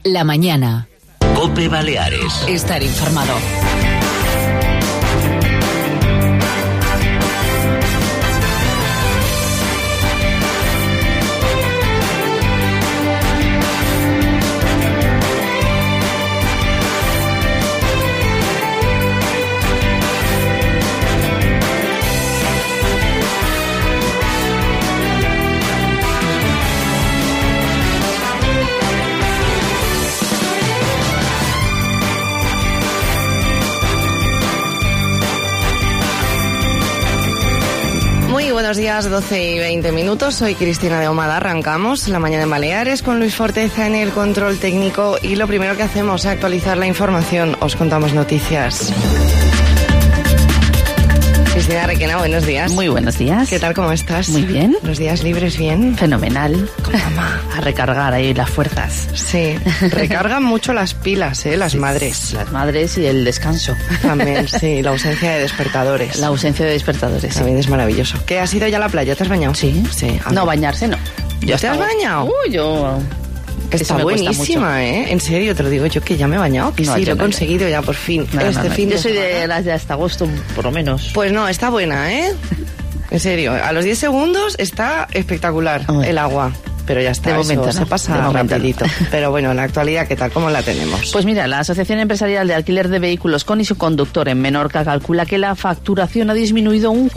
La mañana. COPE Baleares. Estar informado. Buenos días, 12 y 20 minutos. Soy Cristina de Ahumada. Arrancamos la mañana en Baleares con Luis Forteza en el control técnico y lo primero que hacemos es actualizar la información. Os contamos noticias. Cristina Requena, buenos días. Muy buenos días. ¿Qué tal, cómo estás? Muy bien. ¿Los días libres bien? Fenomenal. Con mamá. A recargar ahí las fuerzas. Sí, recargan mucho las pilas, las madres. Las madres y el descanso. También, sí, la ausencia de despertadores. La ausencia de despertadores. También es maravilloso. ¿Qué, has ido ya a la playa? ¿Te has bañado? Sí. Sí. No, bañarse no. ¿Ya te has bañado? Yo... Está buenísima, En serio, te lo digo yo que ya me he bañado, que no, sí, lo he conseguido ya por fin. No, fin yo soy de las de hasta agosto, por lo menos. Pues no, está buena, En serio, a los 10 segundos está espectacular el agua. Pero ya está, de momento, eso se pasa rapidito. Pero bueno, en la actualidad, ¿qué tal? ¿Cómo la tenemos? Pues mira, la Asociación Empresarial de Alquiler de Vehículos con y su conductor en Menorca calcula que la facturación ha disminuido un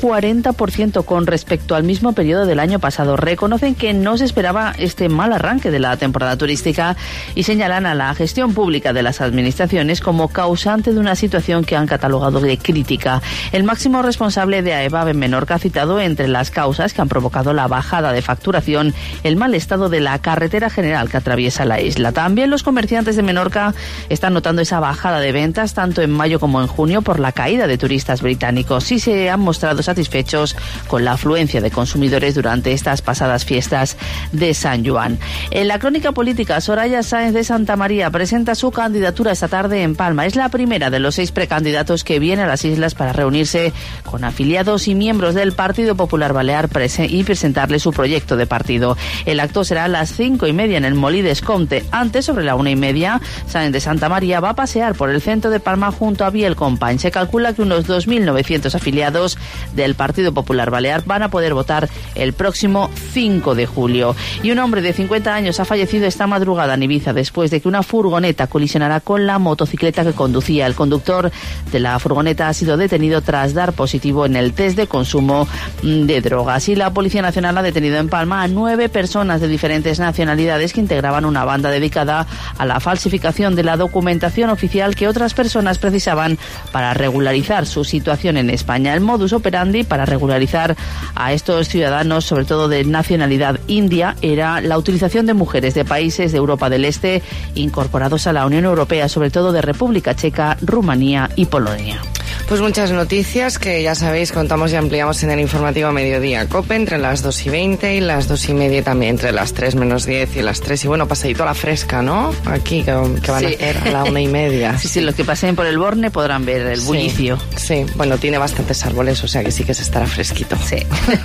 40% con respecto al mismo periodo del año pasado. Reconocen que no se esperaba este mal arranque de la temporada turística y señalan a la gestión pública de las administraciones como causante de una situación que han catalogado de crítica. El máximo responsable de AEVAB en Menorca ha citado entre las causas que han provocado la bajada de facturación el mal estado de la carretera general que atraviesa la isla. También los comerciantes de Menorca están notando esa bajada de ventas tanto en mayo como en junio por la caída de turistas británicos y se han mostrado satisfechos con la afluencia de consumidores durante estas pasadas fiestas de San Juan. En la crónica política, Soraya Sáenz de Santamaría presenta su candidatura esta tarde en Palma. Es la primera de los 6 precandidatos que viene a las islas para reunirse con afiliados y miembros del Partido Popular Balear y presentarle su proyecto de partido. El acto será a las 5:30 en el Molí d'Escomte. Antes, sobre la 1:30, Sáenz de Santamaría va a pasear por el centro de Palma junto a Biel Company. Se calcula que unos 2.900 afiliados del Partido Popular Balear van a poder votar el próximo 5 de julio. Y un hombre de 50 años ha fallecido esta madrugada en Ibiza después de que una furgoneta colisionara con la motocicleta que conducía. El conductor de la furgoneta ha sido detenido tras dar positivo en el test de consumo de drogas. Y la Policía Nacional ha detenido en Palma a 9 personas de diferentes nacionalidades que integraban una banda dedicada a la falsificación de la documentación oficial que otras personas precisaban para regularizar su situación en España. El modus operandi para regularizar a estos ciudadanos, sobre todo de nacionalidad india, era la utilización de mujeres de países de Europa del Este incorporados a la Unión Europea, sobre todo de República Checa, Rumanía y Polonia. Pues muchas noticias que ya sabéis, contamos y ampliamos en el informativo Mediodía COPE entre las 2:20 y las 2:30 también, entre las 3 menos 10 y las 3. Y bueno, pasadito a la fresca, ¿no? Aquí, que van a hacer a la 1:30. Sí, los que pasen por el Borne podrán ver el bullicio. Sí, bueno, tiene bastantes árboles, o sea que sí que se estará fresquito. Sí.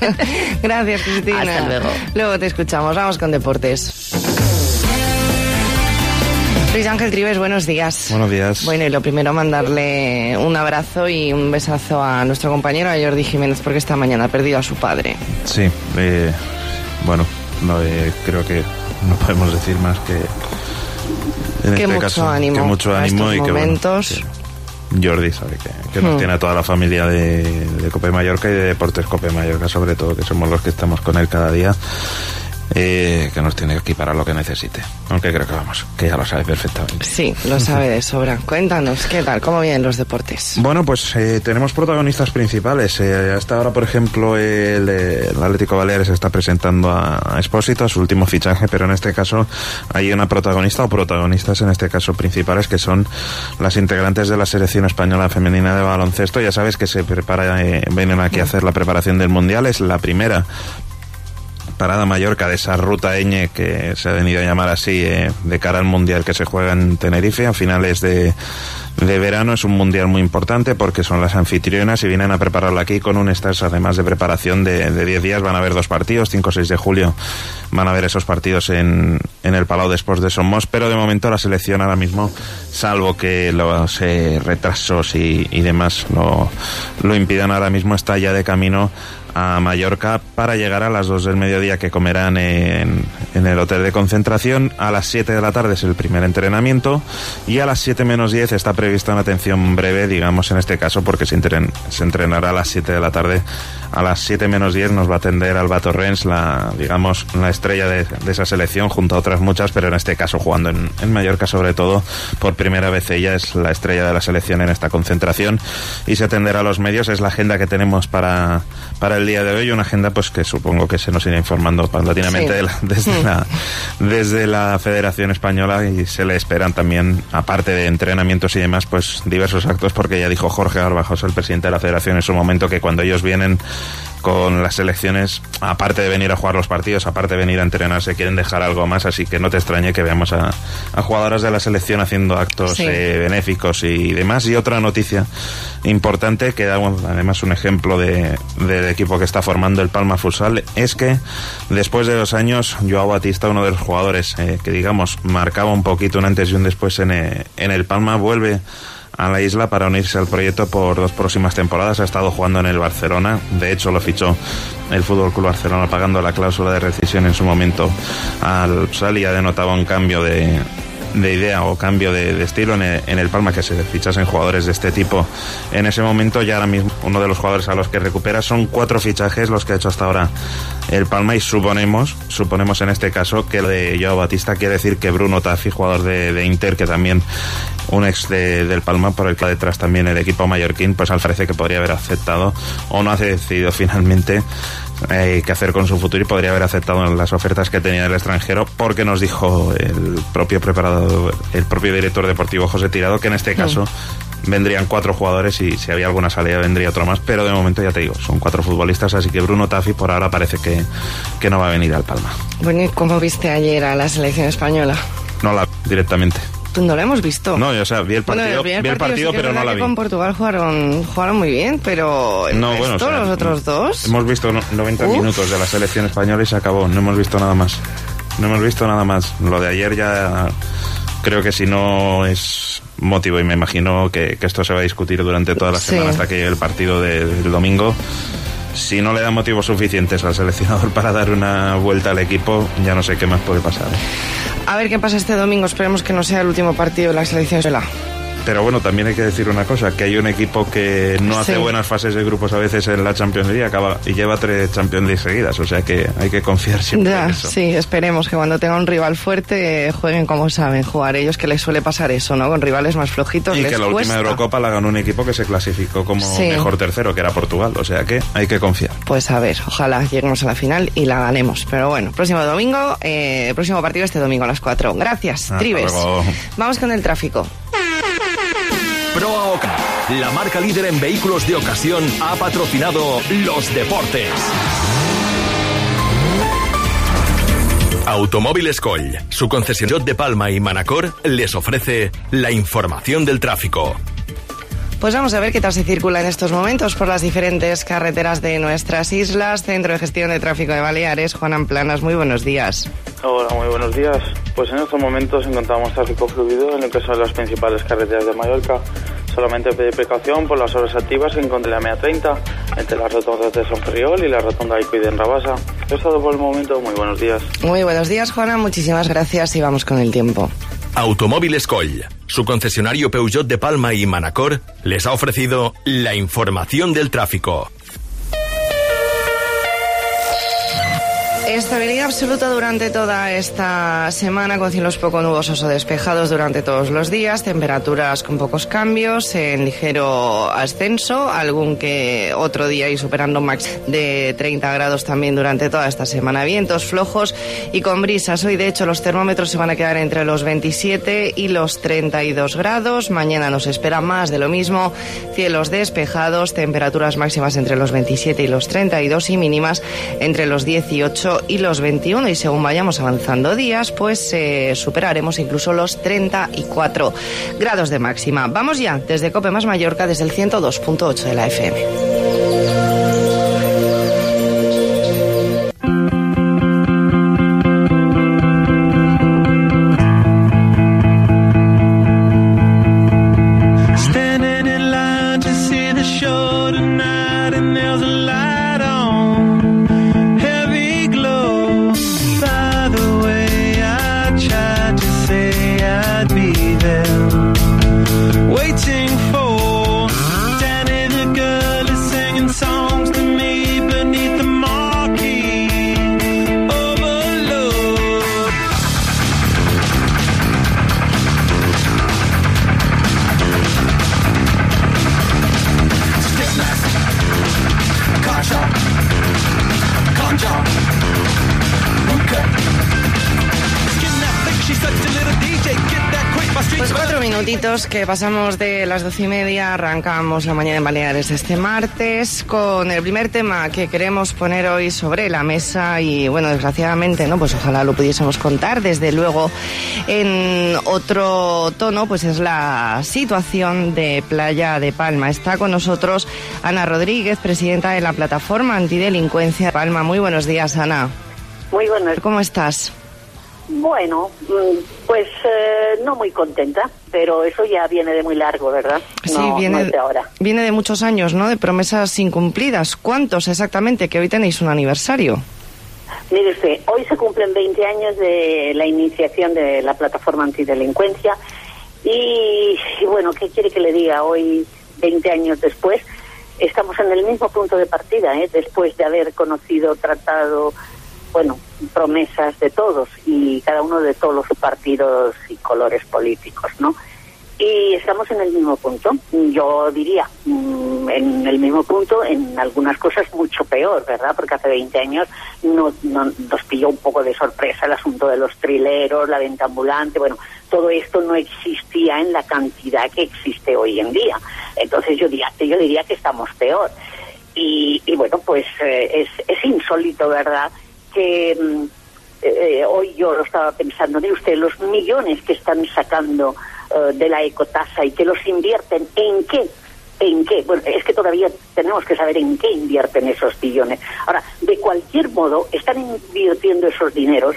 Gracias, Cristina. Hasta luego. Luego te escuchamos. Vamos con deportes. Luis Ángel Trives, buenos días. Buenos días. Bueno, y lo primero, mandarle un abrazo y un besazo a nuestro compañero, a Jordi Jiménez, porque esta mañana ha perdido a su padre. Sí, bueno, creo que no podemos decir más que en que este mucho caso, ánimo, que mucho ánimo y que momentos. Bueno, Jordi sabe que nos tiene a toda la familia de COPE Mallorca y de Deportes COPE Mallorca, sobre todo, que somos los que estamos con él cada día. Que nos tiene aquí para lo que necesite, aunque creo que ya lo sabe perfectamente. Sí, lo sabe de sobra. Cuéntanos, ¿qué tal? ¿Cómo vienen los deportes? Bueno, pues tenemos protagonistas principales. Hasta ahora, por ejemplo, el Atlético Baleares está presentando a Expósito, a su último fichaje, pero en este caso hay una protagonista o protagonistas en este caso principales, que son las integrantes de la selección española femenina de baloncesto. Ya sabes que se prepara, vienen aquí a hacer la preparación del Mundial, es la primera Parada Mallorca, de esa ruta Eñe que se ha venido a llamar así, de cara al Mundial que se juega en Tenerife a finales de verano. Es un mundial muy importante porque son las anfitrionas y vienen a prepararlo aquí con un stage, además de preparación de 10 días. Van a haber 2 partidos, 5 o 6 de julio van a haber esos partidos en el Palau d'Esports de Somos, pero de momento la selección ahora mismo, salvo que los retrasos y demás lo impidan, ahora mismo está ya de camino a Mallorca para llegar a las 2 del mediodía, que comerán en el hotel de concentración. A las 7 de la tarde es el primer entrenamiento y a las 7 menos 10 está prevista una atención breve, digamos en este caso, porque se entrenará a las 7 de la tarde. A las 7 menos 10 nos va a atender Alba Torrens, la estrella de esa selección, junto a otras muchas, pero en este caso jugando en Mallorca sobre todo. Por primera vez ella es la estrella de la selección en esta concentración y se atenderá a los medios. Es la agenda que tenemos para el día de hoy, una agenda pues que supongo que se nos irá informando paulatinamente desde la Federación Española, y se le esperan también, aparte de entrenamientos y demás, pues diversos actos, porque ya dijo Jorge Garbajosa, el presidente de la Federación, en su momento, que cuando ellos vienen con las selecciones, aparte de venir a jugar los partidos, aparte de venir a entrenar, se quieren dejar algo más, así que no te extrañe que veamos a jugadoras de la selección haciendo actos benéficos y demás. Y otra noticia importante, que da además un ejemplo del equipo que está formando el Palma Futsal, es que después de 2 años, Joao Batista, uno de los jugadores que digamos marcaba un poquito un antes y un después en el Palma, vuelve a la isla para unirse al proyecto por 2 próximas temporadas. Ha estado jugando en el Barcelona, de hecho lo fichó el Fútbol Club Barcelona pagando la cláusula de rescisión en su momento al Futsal, y ya denotaba un cambio de idea o cambio de estilo en el Palma, que se fichasen jugadores de este tipo en ese momento. Y ahora mismo uno de los jugadores a los que recupera, son 4 fichajes los que ha hecho hasta ahora el Palma, y suponemos en este caso que lo de Joao Batista quiere decir que Bruno Taffi, jugador de Inter, que también un ex del Palma, por el que detrás también el equipo mallorquín, pues al parece que podría haber aceptado, o no ha decidido finalmente qué hacer con su futuro, y podría haber aceptado las ofertas que tenía del extranjero, porque nos dijo el propio director deportivo José Tirado que en este caso vendrían 4 jugadores, y si había alguna salida vendría otro más, pero de momento ya te digo, son 4 futbolistas, así que Bruno Taffi por ahora parece que no va a venir al Palma. Bueno, ¿y cómo viste ayer a la selección española? No la directamente. No la hemos visto. No, o sea, vi el partido, sí, pero no la vi. Con Portugal jugaron muy bien, pero los otros dos... Hemos visto 90 minutos de la selección española y se acabó. No hemos visto nada más. Lo de ayer ya creo que si no es motivo, y me imagino que esto se va a discutir durante toda la semana hasta que llegue el partido del domingo. Si no le da motivos suficientes al seleccionador para dar una vuelta al equipo, ya no sé qué más puede pasar. A ver qué pasa este domingo. Esperemos que no sea el último partido de la selección española. Pero bueno, también hay que decir una cosa, que hay un equipo que no hace buenas fases de grupos a veces en la Champions League y lleva 3 Champions League seguidas, o sea que hay que confiar siempre en eso. Sí, esperemos que cuando tenga un rival fuerte jueguen como saben jugar ellos, que les suele pasar eso, ¿no? Con rivales más flojitos y les que la cuesta. Última Eurocopa la ganó un equipo que se clasificó como mejor tercero, que era Portugal, o sea que hay que confiar. Pues a ver, ojalá lleguemos a la final y la ganemos, pero bueno, próximo partido este domingo a las 4. Gracias, Tribes. Luego. Vamos con el tráfico. ProAoca, la marca líder en vehículos de ocasión, ha patrocinado los deportes. Automóviles Coll, su concesionario de Palma y Manacor, les ofrece la información del tráfico. Pues vamos a ver qué tal se circula en estos momentos por las diferentes carreteras de nuestras islas. Centro de Gestión de Tráfico de Baleares, Juan Planas, muy buenos días. Hola, muy buenos días. Pues en estos momentos encontramos tráfico fluido en lo que son las principales carreteras de Mallorca. Solamente pedir precaución por las horas activas que encontré la M30 entre las rotondas de San Ferriol y la rotonda de Cuiden Rabasa. Eso es todo por el momento. Muy buenos días. Muy buenos días, Juana. Muchísimas gracias y vamos con el tiempo. Automóviles Coll, su concesionario Peugeot de Palma y Manacor, les ha ofrecido la información del tráfico. Estabilidad absoluta durante toda esta semana, con cielos poco nubosos o despejados durante todos los días, temperaturas con pocos cambios, en ligero ascenso, algún que otro día y superando max de 30 grados también durante toda esta semana. Vientos flojos y con brisas. Hoy, de hecho, los termómetros se van a quedar entre los 27 y los 32 grados. Mañana nos espera más de lo mismo, cielos despejados, temperaturas máximas entre los 27 y los 32 y mínimas entre los 18 18 y los 21, y según vayamos avanzando días, pues superaremos incluso los 34 grados de máxima. Vamos ya desde COPE más Mallorca, desde el 102.8 de la FM. Pues 4 minutitos que pasamos de las 12:30, arrancamos la mañana en Baleares este martes con el primer tema que queremos poner hoy sobre la mesa y bueno, desgraciadamente, ¿no? Pues ojalá lo pudiésemos contar, desde luego en otro tono, pues es la situación de Playa de Palma. Está con nosotros Ana Rodríguez, presidenta de la Plataforma Antidelincuencia de Palma. Muy buenos días, Ana. Muy buenos. ¿Cómo estás? Bueno, pues no muy contenta, pero eso ya viene de muy largo, ¿verdad? Sí, no, viene, no es de ahora. Viene de muchos años, ¿no? De promesas incumplidas. ¿Cuántos exactamente? Que hoy tenéis un aniversario. Mire usted, hoy se cumplen 20 años de la iniciación de la Plataforma Antidelincuencia y bueno, ¿qué quiere que le diga? Hoy, 20 años después, estamos en el mismo punto de partida, después de haber conocido, tratado, bueno, promesas de todos y cada uno de todos los partidos y colores políticos, ¿no? Y estamos en el mismo punto, yo diría, en el mismo punto, en algunas cosas mucho peor, ¿verdad? Porque hace 20 años nos pilló un poco de sorpresa el asunto de los trileros, la venta ambulante, bueno, todo esto no existía en la cantidad que existe hoy en día. Entonces yo diría que estamos peor. Y bueno, pues es insólito, ¿verdad?, que hoy yo lo estaba pensando, mire usted, los millones que están sacando de la ecotasa y que los invierten ¿en qué? Bueno, es que todavía tenemos que saber en qué invierten esos billones. Ahora, de cualquier modo, están invirtiendo esos dineros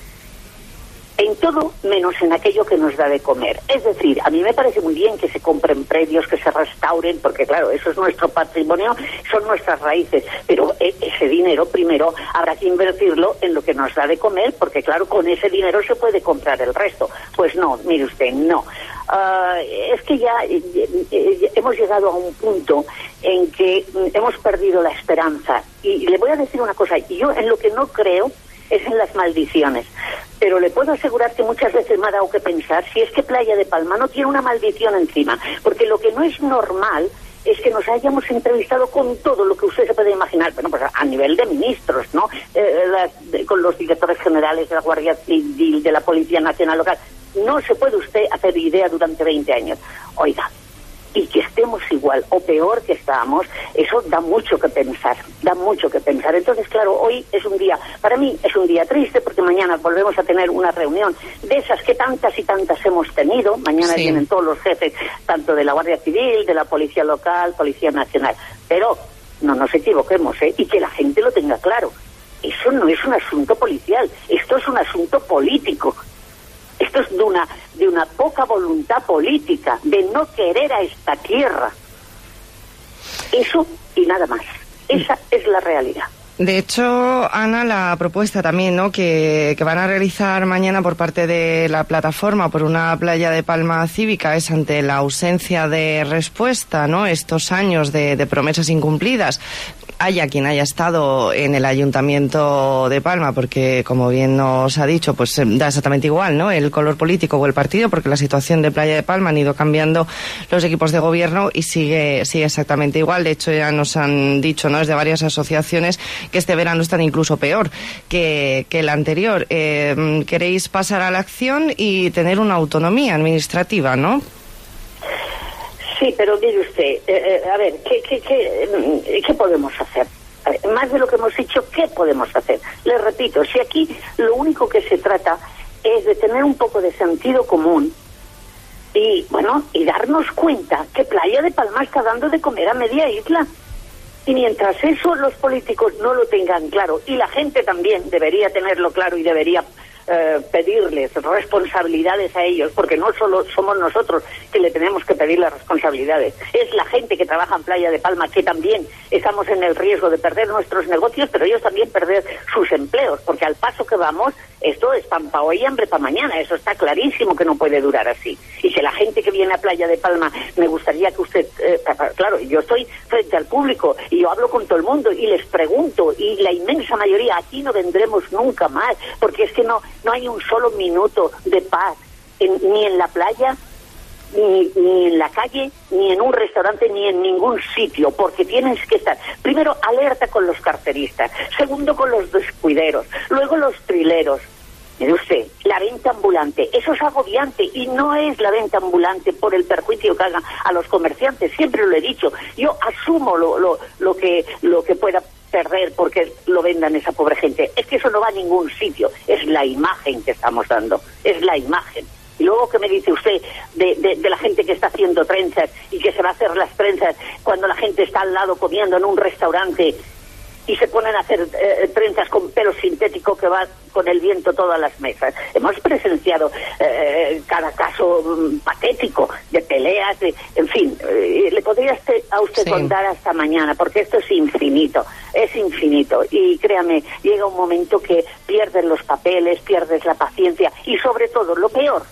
en todo menos en aquello que nos da de comer. Es decir, a mí me parece muy bien que se compren predios, que se restauren, porque claro, eso es nuestro patrimonio, son nuestras raíces, pero ese dinero primero habrá que invertirlo en lo que nos da de comer, porque claro, con ese dinero se puede comprar el resto. Pues no, mire usted, no. Es que ya hemos llegado a un punto en que hemos perdido la esperanza. Y le voy a decir una cosa, yo en lo que no creo es en las maldiciones, pero le puedo asegurar que muchas veces me ha dado que pensar si es que Playa de Palma no tiene una maldición encima, porque lo que no es normal es que nos hayamos entrevistado con todo lo que usted se puede imaginar, bueno, pues a nivel de ministros, ¿no? Con los directores generales de la Guardia Civil, de la Policía Nacional Local. No se puede usted hacer idea durante 20 años. Oiga, y que estemos igual o peor que estábamos, eso da mucho que pensar, Entonces, claro, hoy es un día, para mí es un día triste, porque mañana volvemos a tener una reunión de esas que tantas y tantas hemos tenido. Mañana sí. Vienen todos los jefes, tanto de la Guardia Civil, de la Policía Local, Policía Nacional. Pero no nos equivoquemos, y que la gente lo tenga claro. Eso no es un asunto policial, esto es un asunto político. Esto es de una poca voluntad política, de no querer a esta tierra. Eso y nada más. Esa es la realidad. De hecho, Ana, la propuesta también, ¿no?, que van a realizar mañana por parte de la plataforma por una Playa de Palma cívica es ante la ausencia de respuesta, ¿no?, estos años de promesas incumplidas. Haya quien haya estado en el Ayuntamiento de Palma, porque como bien nos ha dicho, pues da exactamente igual, ¿no?, el color político o el partido, porque la situación de Playa de Palma han ido cambiando los equipos de gobierno y sigue exactamente igual. De hecho, ya nos han dicho, ¿no?, desde varias asociaciones que este verano están incluso peor que el anterior. Queréis pasar a la acción y tener una autonomía administrativa, ¿no? Sí, pero mire usted, a ver, ¿qué podemos hacer? a ver, más de lo que hemos hecho, ¿qué podemos hacer? Les repito, si aquí lo único que se trata es de tener un poco de sentido común y, bueno, y darnos cuenta que Playa de Palma está dando de comer a media isla. Y mientras eso los políticos no lo tengan claro, y la gente también debería tenerlo claro y debería pedirles responsabilidades a ellos, porque no solo somos nosotros que le tenemos que pedir las responsabilidades, es la gente que trabaja en Playa de Palma, que también estamos en el riesgo de perder nuestros negocios, pero ellos también perder sus empleos, porque al paso que vamos, esto es pan para hoy y hambre para mañana, eso está clarísimo que no puede durar así. Y si la gente que viene a Playa de Palma, me gustaría que usted, claro, yo estoy frente al público y yo hablo con todo el mundo y les pregunto, y la inmensa mayoría, aquí no vendremos nunca más, porque es que no hay un solo minuto de paz, ni en la playa, ni en la calle, ni en un restaurante, ni en ningún sitio, porque tienes que estar, primero, alerta con los carteristas, segundo, con los descuideros, luego los trileros. Mire usted, la venta ambulante, eso es agobiante, y no es la venta ambulante por el perjuicio que hagan a los comerciantes, siempre lo he dicho, yo asumo lo que pueda perder porque lo vendan esa pobre gente, es que eso no va a ningún sitio, es la imagen que estamos dando, es la imagen. Y luego, ¿qué me dice usted de la gente que está haciendo trenzas y que se va a hacer las trenzas cuando la gente está al lado comiendo en un restaurante y se ponen a hacer trenzas con pelo sintético que va con el viento todas las mesas? Hemos presenciado cada caso patético de peleas, en fin, le podría a usted contar hasta mañana, porque esto es infinito, y créame, llega un momento que pierdes los papeles, pierdes la paciencia y sobre todo, lo peor,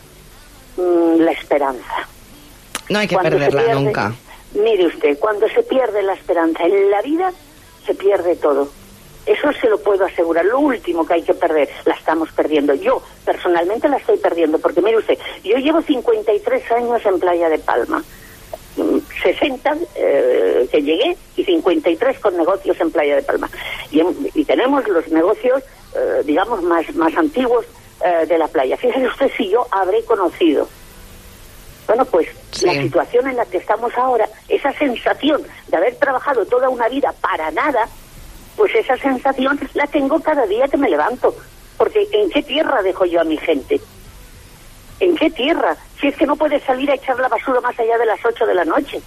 la esperanza. No hay que perderla nunca. Mire usted, cuando se pierde la esperanza en la vida, se pierde todo. Eso se lo puedo asegurar. Lo último que hay que perder, la estamos perdiendo. Yo, personalmente, la estoy perdiendo. Porque, mire usted, yo llevo 53 años en Playa de Palma. 60 que llegué y 53 con negocios en Playa de Palma. Y tenemos los negocios, digamos, más antiguos de la playa. Fíjese usted si yo habré conocido. Bueno, pues la situación en la que estamos ahora, esa sensación de haber trabajado toda una vida para nada, pues esa sensación la tengo cada día que me levanto. Porque ¿en qué tierra dejo yo a mi gente? ¿En qué tierra? Si es que no puedes salir a echar la basura más allá de las 8 de la noche.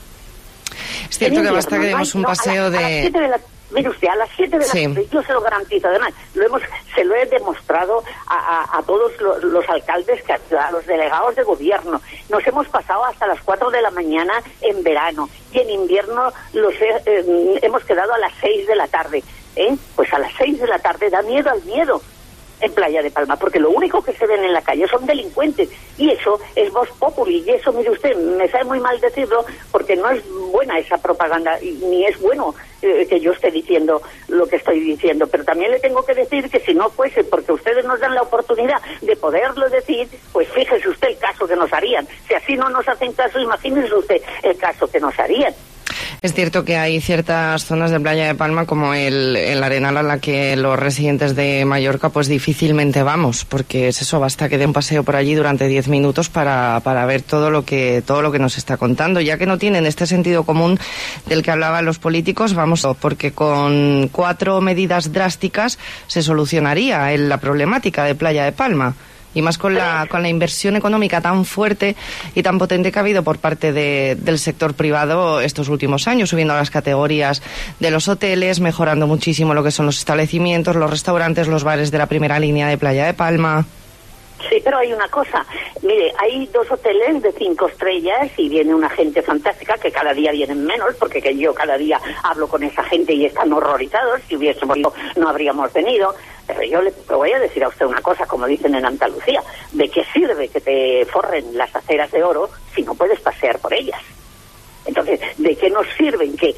Es cierto que basta que demos un paseo de... Mire usted, a las 7 de la tarde, yo se lo garantizo. Además, se lo he demostrado a todos los alcaldes, a los delegados de gobierno. Nos hemos pasado hasta las 4 de la mañana en verano, y en invierno hemos quedado a las 6 de la tarde. Pues a las 6 de la tarde da miedo al miedo en Playa de Palma, porque lo único que se ven en la calle son delincuentes, y eso es vox populi, y eso, mire usted, me sabe muy mal decirlo, porque no es buena esa propaganda, ni es bueno que yo esté diciendo lo que estoy diciendo, pero también le tengo que decir que si no fuese porque ustedes nos dan la oportunidad de poderlo decir, pues fíjese usted el caso que nos harían. Si así no nos hacen caso, imagínese usted el caso que nos harían. Es cierto que hay ciertas zonas de Playa de Palma, como el Arenal, a la que los residentes de Mallorca pues difícilmente vamos, porque es eso, basta que dé un paseo por allí durante 10 minutos para ver todo lo que nos está contando. Ya que no tienen este sentido común del que hablaban los políticos, vamos, porque con 4 medidas drásticas se solucionaría la problemática de Playa de Palma. Y más con la inversión económica tan fuerte y tan potente que ha habido por parte del sector privado estos últimos años, subiendo las categorías de los hoteles, mejorando muchísimo lo que son los establecimientos, los restaurantes, los bares de la primera línea de Playa de Palma. Sí, pero hay una cosa. Mire, hay 2 hoteles de 5 estrellas y viene una gente fantástica, que cada día vienen menos, porque que yo cada día hablo con esa gente y están horrorizados. Si hubiésemos ido, no habríamos venido. Pero yo le voy a decir a usted una cosa, como dicen en Andalucía: ¿de qué sirve que te forren las aceras de oro si no puedes pasear por ellas? Entonces, ¿de qué nos sirven que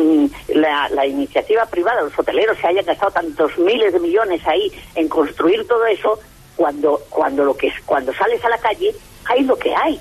la iniciativa privada, los hoteleros, se hayan gastado tantos miles de millones ahí en construir todo eso, cuando sales a la calle hay lo que hay?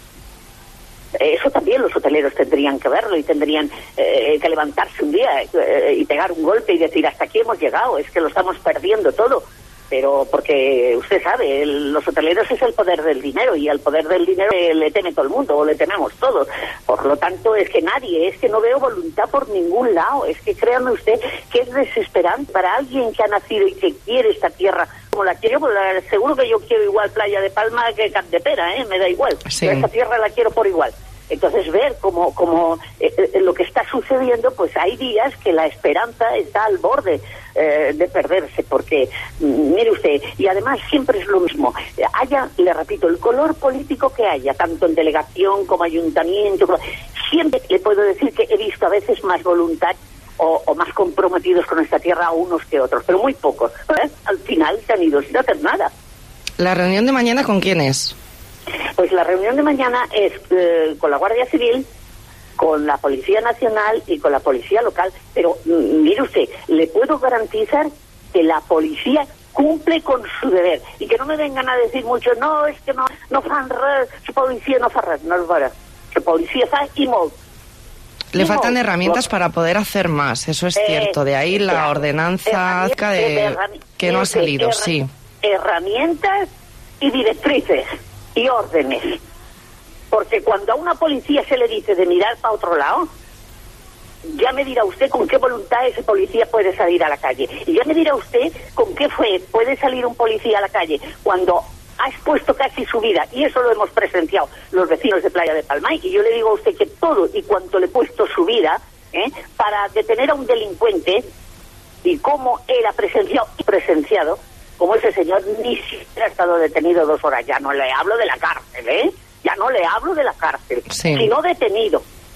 Eso también los hoteleros tendrían que verlo, y tendrían que levantarse un día y pegar un golpe y decir: hasta aquí hemos llegado, es que lo estamos perdiendo todo. pero porque usted sabe, los hoteleros es el poder del dinero, y al poder del dinero le teme todo el mundo, o le tememos todos. Por lo tanto, es que no veo voluntad por ningún lado. Es que créame usted que es desesperante para alguien que ha nacido y que quiere esta tierra como la quiero. Pues seguro que yo quiero igual Playa de Palma que Capdepera, me da igual. Sí. Pero esta tierra la quiero por igual. Entonces, ver cómo lo que está sucediendo, pues hay días que la esperanza está al borde de perderse, porque, mire usted, y además siempre es lo mismo, le repito, el color político que haya, tanto en delegación como ayuntamiento, siempre le puedo decir que he visto a veces más voluntad o más comprometidos con esta tierra a unos que otros, pero muy pocos. Al final se han ido sin hacer nada. ¿La reunión de mañana con quién es? Pues la reunión de mañana es con la Guardia Civil, con la Policía Nacional y con la Policía Local. Pero mire usted, le puedo garantizar que la policía cumple con su deber, y que no me vengan a decir mucho, no, es que no fan res, la policía no fa res, no es verdad, la policía fa y molt. Le faltan herramientas para poder hacer más, eso es cierto, de ahí la ordenanza que no ha salido, sí. Herramientas y directrices y órdenes, porque cuando a una policía se le dice de mirar para otro lado, ya me dirá usted con qué voluntad ese policía puede salir a la calle, y ya me dirá usted con qué puede salir un policía a la calle cuando ha expuesto casi su vida, y eso lo hemos presenciado los vecinos de Playa de Palma, y yo le digo a usted que todo y cuanto le he puesto su vida para detener a un delincuente, y cómo él ha presenciado como ese señor ni siquiera ha estado detenido 2 horas. Ya no le hablo de la cárcel, ya no le hablo de la cárcel, sí, sino detenido.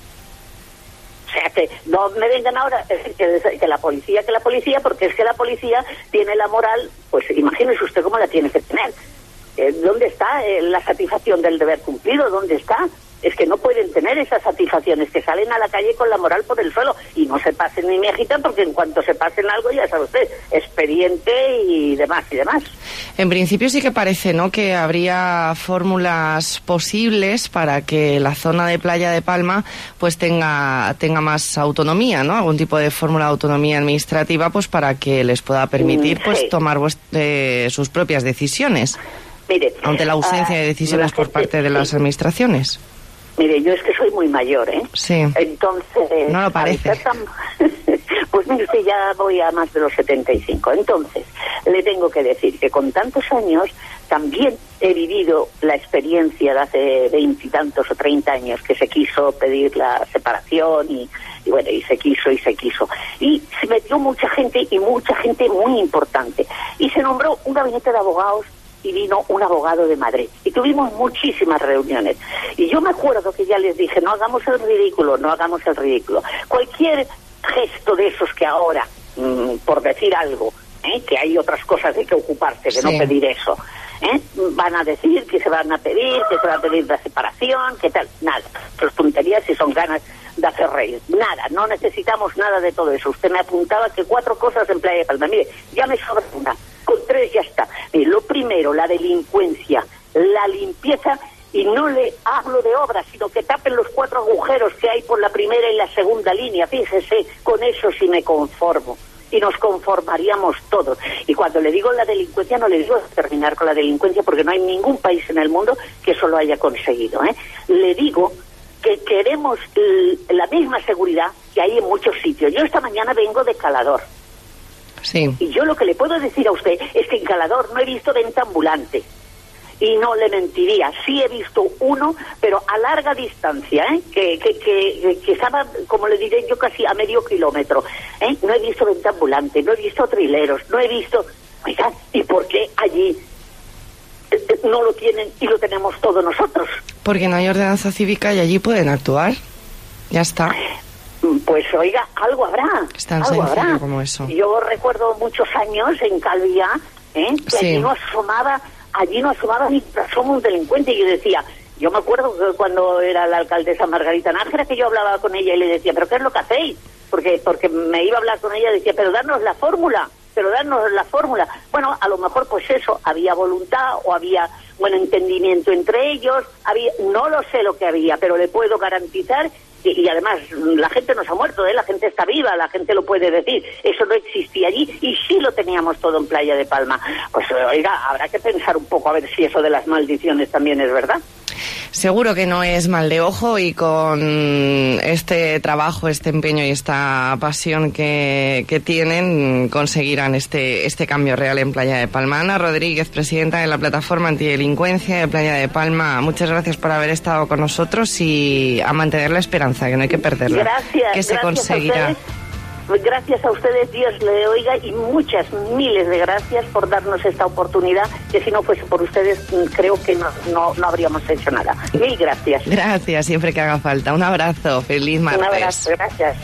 O sea, que no me vengan ahora a decir que la policía, porque es que la policía tiene la moral, pues imagínese usted cómo la tiene que tener. ¿Dónde está la satisfacción del deber cumplido? ¿Dónde está? Es que no pueden tener esas satisfacciones, que salen a la calle con la moral por el suelo, y no se pasen ni me agitan, porque en cuanto se pasen algo, ya sabe usted, expediente y demás y demás. En principio sí que parece, ¿no?, que habría fórmulas posibles para que la zona de Playa de Palma pues tenga más autonomía, ¿no? Algún tipo de fórmula de autonomía administrativa, pues para que les pueda permitir pues tomar sus propias decisiones. Mire, ante la ausencia de decisiones por parte de las administraciones. Mire, yo es que soy muy mayor, Sí. Entonces... No lo parece. Pues mire usted, ya voy a más de los 75. Entonces, le tengo que decir que con tantos años también he vivido la experiencia de hace 20 y tantos o 30 años que se quiso pedir la separación y bueno, y se quiso. Y se metió mucha gente muy importante. Y se nombró un gabinete de abogados, y vino un abogado de Madrid, y tuvimos muchísimas reuniones, y yo me acuerdo que ya les dije, no hagamos el ridículo, cualquier gesto de esos que ahora, por decir algo, que hay otras cosas de que ocuparse, de no pedir eso, van a decir que se van a pedir, la separación, que tal, nada, las tonterías si son ganas de hacer reír, nada, no necesitamos nada de todo eso. Usted me apuntaba que 4 cosas en Playa de Palma, mire, ya me sobra una, con 3 ya está. Mire, lo primero, la delincuencia, la limpieza, y no le hablo de obras, sino que tapen los 4 agujeros que hay por la primera y la segunda línea, fíjese, con eso sí me conformo. Y nos conformaríamos todos. Y cuando le digo la delincuencia, no le digo terminar con la delincuencia, porque no hay ningún país en el mundo que eso lo haya conseguido. Le digo que queremos la misma seguridad que hay en muchos sitios. Yo esta mañana vengo de Calador. Sí. Y yo lo que le puedo decir a usted es que en Calador no he visto venta ambulante. Y no le mentiría, sí he visto uno, pero a larga distancia, que estaba, como le diré yo, casi a medio kilómetro. No he visto venta ambulante, no he visto trileros, no he visto... Oiga, ¿y por qué allí no lo tienen y lo tenemos todos nosotros? Porque no hay ordenanza cívica y allí pueden actuar. Ya está. Pues oiga, algo habrá. Es tan sencillo como eso. Yo recuerdo muchos años en Calviá, que sí, allí no asomaba ni asomo un delincuente, y yo decía, yo me acuerdo que cuando era la alcaldesa Margarita Nájera, que yo hablaba con ella y le decía, ¿pero qué es lo que hacéis? Porque me iba a hablar con ella y decía, pero darnos la fórmula, pero darnos la fórmula. Bueno, a lo mejor pues eso, había voluntad o había buen entendimiento entre ellos, no lo sé lo que había, pero le puedo garantizar, y además la gente no se ha muerto, la gente está viva, la gente lo puede decir, eso no existía allí y sí lo teníamos todo en Playa de Palma. Pues oiga, habrá que pensar un poco a ver si eso de las maldiciones también es verdad. Seguro que no es mal de ojo, y con este trabajo, este empeño y esta pasión que tienen, conseguirán este cambio real en Playa de Palma. Ana Rodríguez, presidenta de la Plataforma Antidelincuencia de Playa de Palma, muchas gracias por haber estado con nosotros y a mantener la esperanza, que no hay que perderla. Gracias. Que se conseguirá. Gracias a ustedes, Dios le oiga, y muchas, miles de gracias por darnos esta oportunidad, que si no fuese por ustedes, creo que no habríamos hecho nada. Mil gracias. Gracias, siempre que haga falta. Un abrazo, feliz martes. Un abrazo, gracias.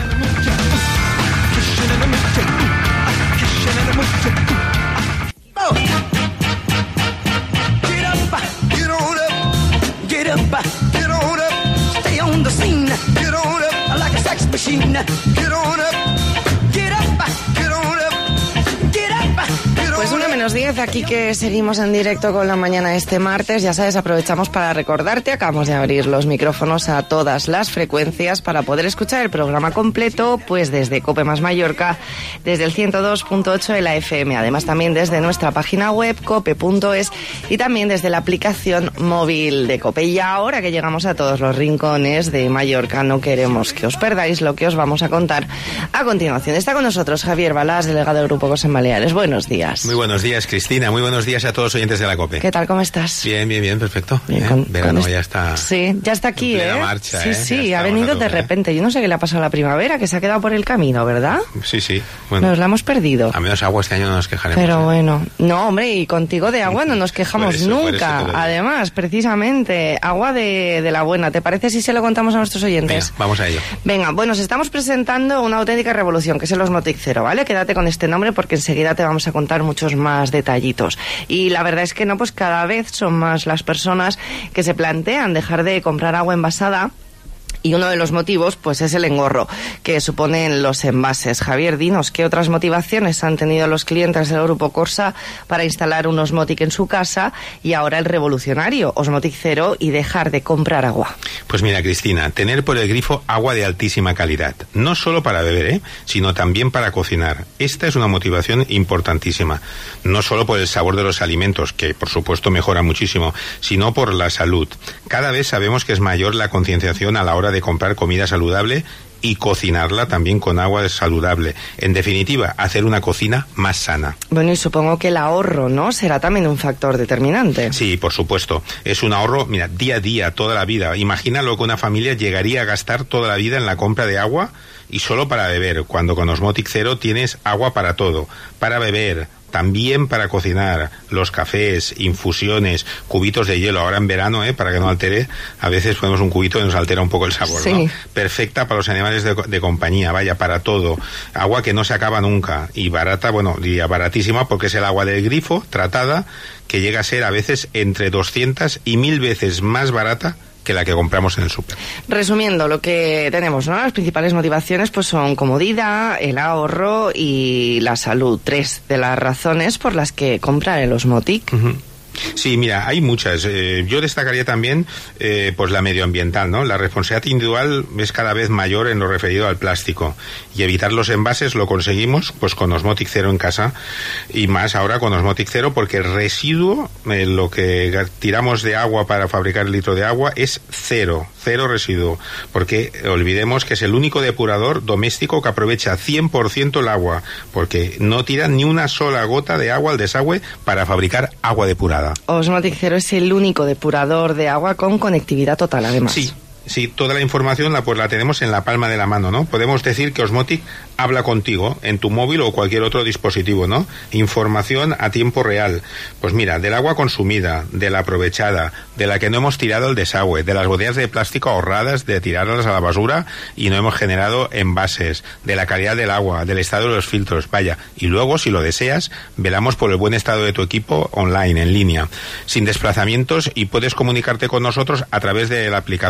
Machine. Get on up, get up, get on up, get up. Pues 1:10, aquí que seguimos en directo con La Mañana este martes. Ya sabes, aprovechamos para recordarte, acabamos de abrir los micrófonos a todas las frecuencias para poder escuchar el programa completo, pues desde COPE más Mallorca, desde el 102.8 de la FM, además también desde nuestra página web cope.es y también desde la aplicación móvil de COPE. Y ahora que llegamos a todos los rincones de Mallorca, no queremos que os perdáis lo que os vamos a contar a continuación. Está con nosotros Javier Balás, delegado del Grupo Cos en Baleares. Buenos días. Muy buenos días, Cristina. Muy buenos días a todos los oyentes de la COPE. ¿Qué tal? ¿Cómo estás? Bien, perfecto. Bien, verano ya está. Sí, ya está aquí, en marcha, Sí, ha venido de repente. Yo no sé qué le ha pasado a la primavera, que se ha quedado por el camino, ¿verdad? Sí. Bueno, nos la hemos perdido. A menos agua este año no nos quejaremos. Pero bueno, no, hombre, y contigo de agua no nos quejamos nunca. Además, precisamente, agua de la buena. ¿Te parece si se lo contamos a nuestros oyentes? Venga, vamos a ello. Venga, bueno, os estamos presentando una auténtica revolución, que es el Osmotic Zero, ¿vale? Quédate con este nombre porque enseguida te vamos a contar muchos más detallitos. Y la verdad es que no, pues cada vez son más las personas que se plantean dejar de comprar agua envasada. Y uno de los motivos, pues, es el engorro que suponen los envases. Javier, dinos, ¿qué otras motivaciones han tenido los clientes del Grupo Corsa para instalar un Osmotic en su casa y ahora el revolucionario Osmotic Zero y dejar de comprar agua? Pues mira, Cristina, tener por el grifo agua de altísima calidad. No solo para beber, sino también para cocinar. Esta es una motivación importantísima. No solo por el sabor de los alimentos, que por supuesto mejora muchísimo, sino por la salud. Cada vez sabemos que es mayor la concienciación a la hora de comprar comida saludable y cocinarla también con agua saludable. En definitiva, hacer una cocina más sana. Bueno, y supongo que el ahorro, ¿no?, será también un factor determinante. Sí, por supuesto. Es un ahorro, mira, día a día, toda la vida. Imagina lo que una familia llegaría a gastar toda la vida en la compra de agua y solo para beber, cuando con Osmotic Zero tienes agua para todo, para beber, también para cocinar, los cafés, infusiones, cubitos de hielo. Ahora en verano, para que no altere, a veces ponemos un cubito y nos altera un poco el sabor, sí, ¿no? Perfecta para los animales de compañía, vaya, para todo. Agua que no se acaba nunca y barata, bueno, diría baratísima porque es el agua del grifo, tratada, que llega a ser a veces entre 200 y 1000 veces más barata que la que compramos en el súper. Resumiendo lo que tenemos, ¿no? Las principales motivaciones pues son comodidad, el ahorro y la salud. 3 de las razones por las que comprar el Osmotic. Uh-huh. Sí, mira, hay muchas. Yo destacaría también pues la medioambiental, ¿no? La responsabilidad individual es cada vez mayor en lo referido al plástico y evitar los envases lo conseguimos pues con Osmotic Zero en casa y más ahora con Osmotic Zero porque el residuo, lo que tiramos de agua para fabricar el litro de agua es cero residuo, porque olvidemos que es el único depurador doméstico que aprovecha 100% el agua, porque no tira ni una sola gota de agua al desagüe para fabricar agua depurada. Osmotic Zero es el único depurador de agua con conectividad total, además. Sí, toda la información la tenemos en la palma de la mano, ¿no? Podemos decir que Osmotic habla contigo en tu móvil o cualquier otro dispositivo, ¿no? Información a tiempo real. Pues mira, del agua consumida, de la aprovechada, de la que no hemos tirado al desagüe, de las botellas de plástico ahorradas de tirarlas a la basura y no hemos generado envases, de la calidad del agua, del estado de los filtros, vaya. Y luego, si lo deseas, velamos por el buen estado de tu equipo online, en línea, sin desplazamientos y puedes comunicarte con nosotros a través de la aplicación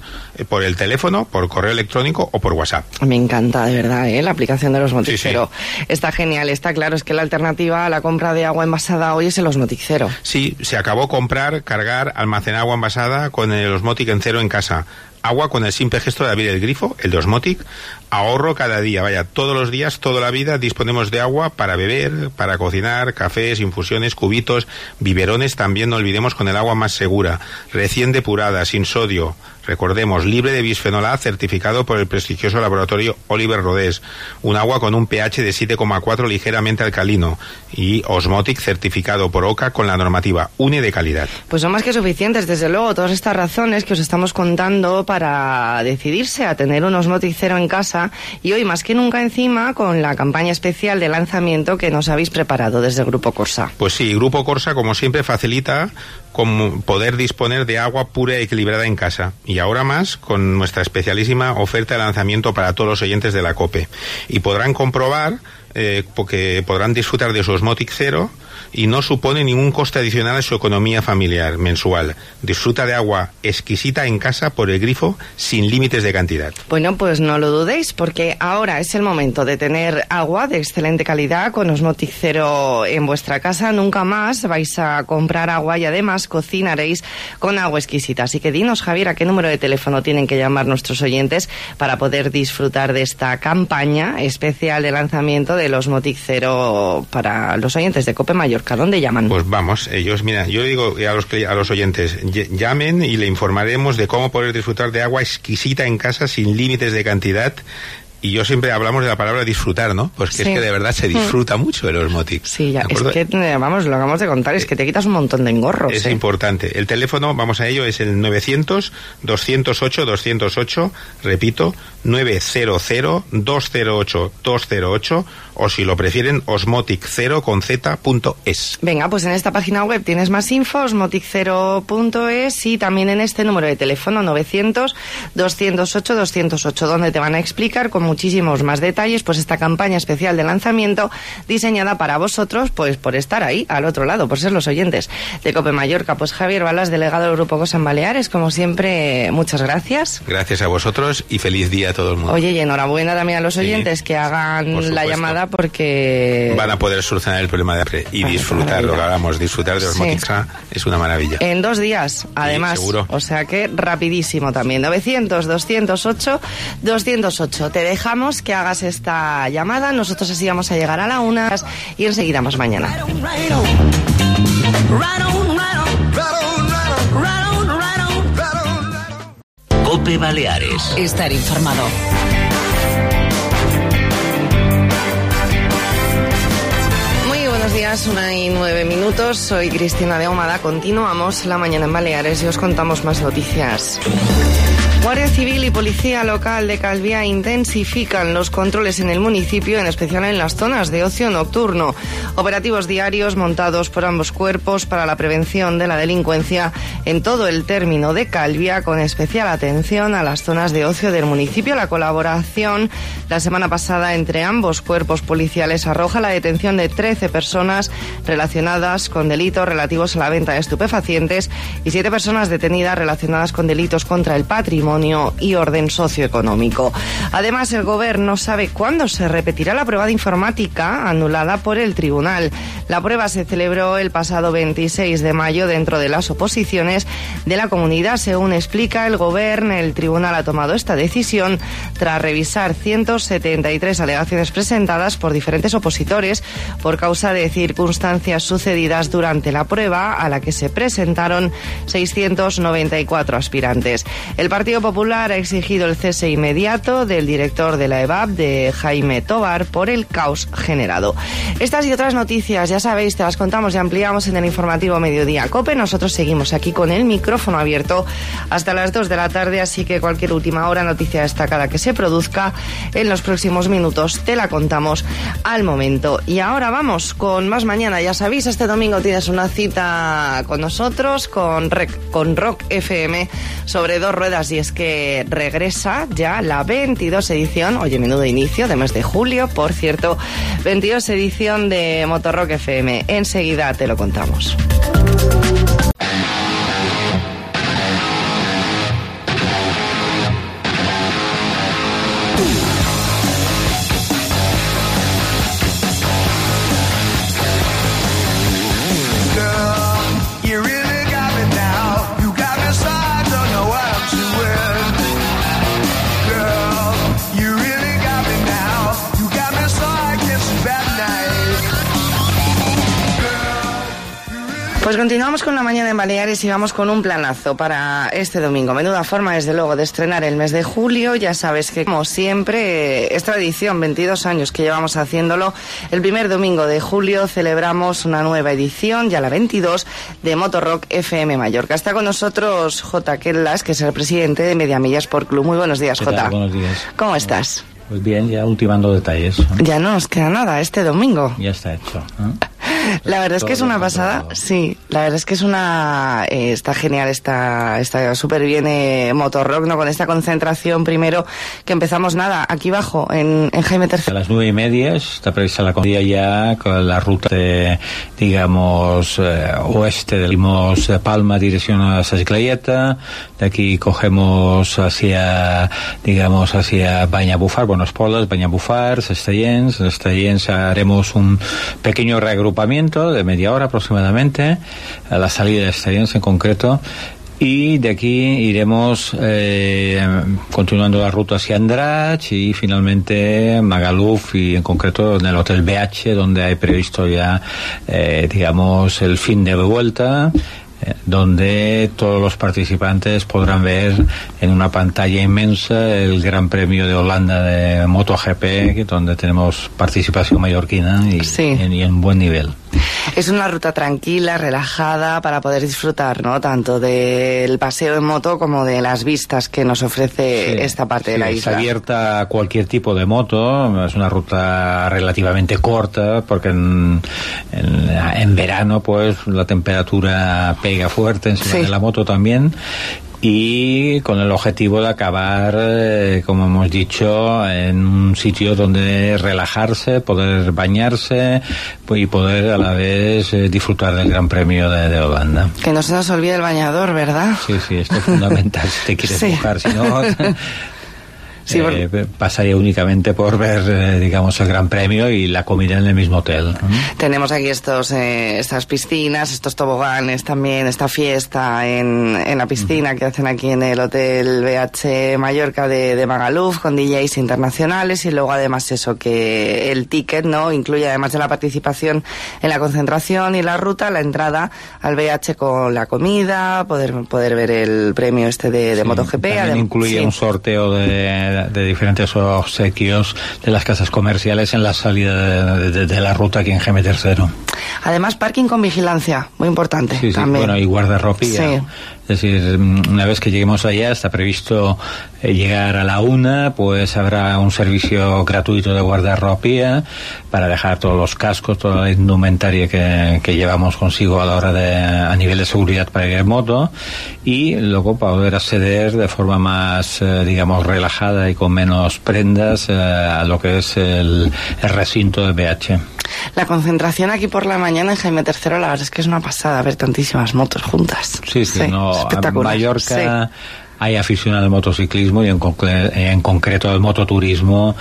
por el teléfono, por correo electrónico o por WhatsApp. Me encanta, de verdad, la aplicación de los Osmotic Zero. Sí. Está genial, está claro, es que la alternativa a la compra de agua envasada hoy es el Osmotic Zero. Sí, se acabó comprar, cargar, almacenar agua envasada con el Osmotic en cero en casa. Agua con el simple gesto de abrir el grifo, el de Osmotic. Ahorro cada día, vaya, todos los días, toda la vida disponemos de agua para beber, para cocinar, cafés, infusiones, cubitos, biberones. También no olvidemos con el agua más segura, recién depurada, sin sodio. Recordemos, libre de bisfenol A, certificado por el prestigioso laboratorio Oliver Rodés. Un agua con un pH de 7,4 ligeramente alcalino. Y Osmotic certificado por OCA con la normativa UNE de calidad. Pues son más que suficientes, desde luego, todas estas razones que os estamos contando para decidirse a tener un Osmotic Zero en casa. Y hoy, más que nunca, encima, con la campaña especial de lanzamiento que nos habéis preparado desde el Grupo Corsa. Pues sí, Grupo Corsa, como siempre, facilita con poder disponer de agua pura y equilibrada en casa. Y ahora más con nuestra especialísima oferta de lanzamiento para todos los oyentes de la COPE. Y podrán comprobar, porque podrán disfrutar de su Osmotic Zero y no supone ningún coste adicional a su economía familiar mensual. Disfruta de agua exquisita en casa por el grifo sin límites de cantidad. Bueno, pues no lo dudéis, porque ahora es el momento de tener agua de excelente calidad con Osmotic Zero en vuestra casa. Nunca más vais a comprar agua y además cocinaréis con agua exquisita. Así que dinos, Javier, ¿a qué número de teléfono tienen que llamar nuestros oyentes para poder disfrutar de esta campaña especial de lanzamiento del Osmotic Zero para los oyentes de COPE Mallorca? ¿Dónde llaman? Pues vamos, ellos, mira, yo digo a los oyentes, llamen y le informaremos de cómo poder disfrutar de agua exquisita en casa sin límites de cantidad. Y yo siempre hablamos de la palabra disfrutar, ¿no? Pues que sí. Es que de verdad se disfruta mucho el Osmotic. Sí, ya, es que, vamos, lo acabamos de contar, es que te quitas un montón de engorros. Es importante. El teléfono, vamos a ello, es el 900-208-208, repito, 900-208-208, o si lo prefieren, osmotic0.es. Venga, pues en esta página web tienes más info, osmotic0.es, y también en este número de teléfono, 900-208-208, donde te van a explicar con muchísimos más detalles, pues esta campaña especial de lanzamiento diseñada para vosotros, pues por estar ahí, al otro lado, por ser los oyentes de COPE Mallorca. Pues Javier Balas, delegado del Grupo Corsa en Baleares, como siempre, muchas gracias. Gracias a vosotros y feliz día a todo el mundo. Oye, y enhorabuena también a los oyentes que hagan la llamada, porque van a poder solucionar el problema de hambre y disfrutar, lo que hablamos, disfrutar de Osmotic es una maravilla. En 2 días, además, seguro. O sea que rapidísimo también. 900-208-208. Te dejamos que hagas esta llamada, nosotros así vamos a llegar a la 1 y enseguida más mañana. COPE Baleares. Estar informado. Buenos días, 1:09. Soy Cristina de Ahumada. Continuamos la mañana en Baleares y os contamos más noticias. Guardia Civil y Policía Local de Calviá intensifican los controles en el municipio, en especial en las zonas de ocio nocturno. Operativos diarios montados por ambos cuerpos para la prevención de la delincuencia en todo el término de Calviá, con especial atención a las zonas de ocio del municipio. La colaboración la semana pasada entre ambos cuerpos policiales arroja la detención de 13 personas relacionadas con delitos relativos a la venta de estupefacientes y 7 personas detenidas relacionadas con delitos contra el patrimonio y orden socioeconómico. Además, el Gobierno sabe cuándo se repetirá la prueba de informática anulada por el tribunal. La prueba se celebró el pasado 26 de mayo dentro de las oposiciones de la comunidad. Según explica el Gobierno, el tribunal ha tomado esta decisión tras revisar 173 alegaciones presentadas por diferentes opositores por causa de circunstancias sucedidas durante la prueba, a la que se presentaron 694 aspirantes. El Partido Popular ha exigido el cese inmediato del director de la EVAP, de Jaime Tobar, por el caos generado. Estas y otras noticias, ya sabéis, te las contamos y ampliamos en el informativo Mediodía COPE. Nosotros seguimos aquí con el micrófono abierto hasta las 2 de la tarde, así que cualquier última hora, noticia destacada que se produzca en los próximos minutos, te la contamos al momento. Y ahora vamos con más mañana. Ya sabéis, este domingo tienes una cita con nosotros, con Rock FM, sobre 2 ruedas, y es que regresa ya la 22 edición, oye, menudo inicio de mes de julio, por cierto, 22 edición de Motorrock FM. Enseguida te lo contamos. Pues continuamos con la mañana en Baleares y vamos con un planazo para este domingo. Menuda forma, desde luego, de estrenar el mes de julio. Ya sabes que, como siempre, es tradición, 22 años que llevamos haciéndolo. El primer domingo de julio celebramos una nueva edición, ya la 22, de Motorrock FM Mallorca. Está con nosotros J. Kellas, que es el presidente de Mediamilla Sport Club. Muy buenos días, J. Buenos días. ¿Cómo estás? Pues bien, ya ultimando detalles. Ya no nos queda nada este domingo. Ya está hecho. La verdad es que es una pasada, sí, la verdad es que es una, está genial, está súper bien Motorrock, ¿no? Con esta concentración primero, que empezamos nada, aquí abajo, en Jaime III. A las 9:30 está prevista la comida ya con la ruta de, digamos, oeste de Palma, dirección a Sasclayeta, de aquí cogemos hacia Banyabufar, Buenos Pobles, Banyabufar, Sestellens, haremos un pequeño reagrupamiento de media hora aproximadamente, a la salida de Sestellens en concreto, y de aquí iremos continuando la ruta hacia Andratx y finalmente Magaluf, y en concreto en el Hotel BH, donde hay previsto ya digamos el fin de vuelta, donde todos los participantes podrán ver en una pantalla inmensa el Gran Premio de Holanda de MotoGP, donde tenemos participación mallorquina y en buen nivel. Es una ruta tranquila, relajada, para poder disfrutar, ¿no? Tanto del paseo en moto como de las vistas que nos ofrece esta parte de la isla. Es abierta a cualquier tipo de moto, es una ruta relativamente corta, porque en verano pues la temperatura pega fuerte encima de la moto también, y con el objetivo de acabar, como hemos dicho, en un sitio donde relajarse, poder bañarse y poder a la vez disfrutar del Gran Premio de Holanda. Que no se nos olvide el bañador, ¿verdad? Sí, esto es fundamental si te quieres mojar, si no... Sí, pasaría únicamente por ver, digamos, el Gran Premio y la comida en el mismo hotel. Tenemos aquí estas piscinas, estos toboganes también, esta fiesta en la piscina que hacen aquí en el Hotel BH Mallorca de Magaluf, con DJs internacionales, y luego además eso, que el ticket, ¿no?, incluye, además de la participación en la concentración y la ruta, la entrada al BH con la comida, poder ver el premio de MotoGP. También incluye un sorteo de diferentes obsequios de las casas comerciales en la salida de la ruta aquí en Jaime III. Además, parking con vigilancia, muy importante. Sí, también. Bueno, y guardarropía. Sí. Es decir, una vez que lleguemos allá, está previsto llegar a la 1, pues habrá un servicio gratuito de guardarropía para dejar todos los cascos, toda la indumentaria que llevamos consigo a la hora a nivel de seguridad para ir en moto, y luego poder acceder de forma más, digamos, relajada y con menos prendas a lo que es el recinto de BH. La concentración aquí por la mañana en Jaime III, la verdad es que es una pasada ver tantísimas motos juntas. Sí, no, en Mallorca hay aficionados al motociclismo y en concreto al mototurismo.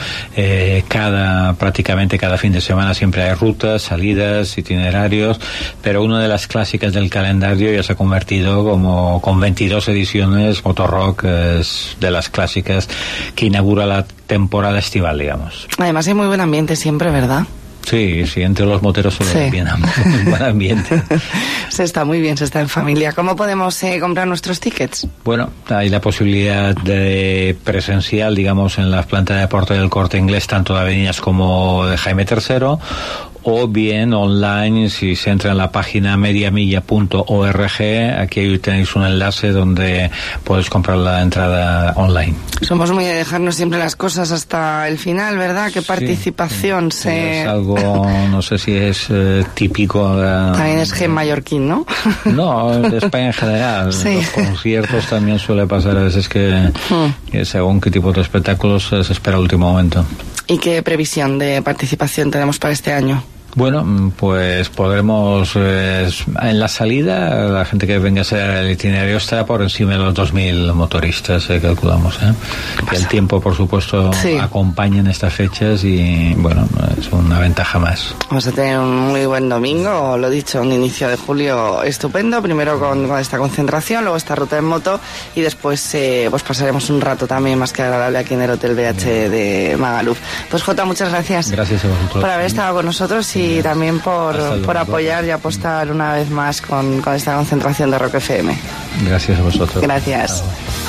Prácticamente cada fin de semana siempre hay rutas, salidas, itinerarios, pero una de las clásicas del calendario ya se ha convertido como con 22 ediciones. Motorrock es de las clásicas que inaugura la temporada estival, digamos. Además hay muy buen ambiente siempre, ¿verdad? Sí, entre los moteros suele bien, un buen ambiente. Se está muy bien, se está en familia. ¿Cómo podemos comprar nuestros tickets? Bueno, hay la posibilidad de presencial, digamos, en las plantas de deporte del Corte Inglés, tanto de avenidas como de Jaime III, o bien online, si se entra en la página mediamilla.org, aquí tenéis un enlace donde podéis comprar la entrada online. Somos muy de dejarnos siempre las cosas hasta el final, ¿verdad? Qué participación es algo, no sé si es típico de... También es gen mallorquín, ¿no? No, de España en general. Los conciertos también suele pasar a veces que según qué tipo de espectáculos se espera el último momento. ¿Y qué previsión de participación tenemos para este año? Bueno, pues podremos, en la salida, la gente que venga a hacer el itinerario estará por encima de los 2.000 motoristas, calculamos. Que el tiempo, por supuesto, acompaña en estas fechas y, bueno, es una ventaja más. Vamos a tener un muy buen domingo, lo dicho, un inicio de julio estupendo, primero con esta concentración, luego esta ruta en moto y después pues pasaremos un rato también más que agradable aquí en el Hotel BH de Magaluf. Pues Jota, muchas gracias. Gracias a vosotros. Por haber estado con nosotros y y también por apoyar y apostar una vez más con esta concentración de Rock FM. Gracias a vosotros. Gracias.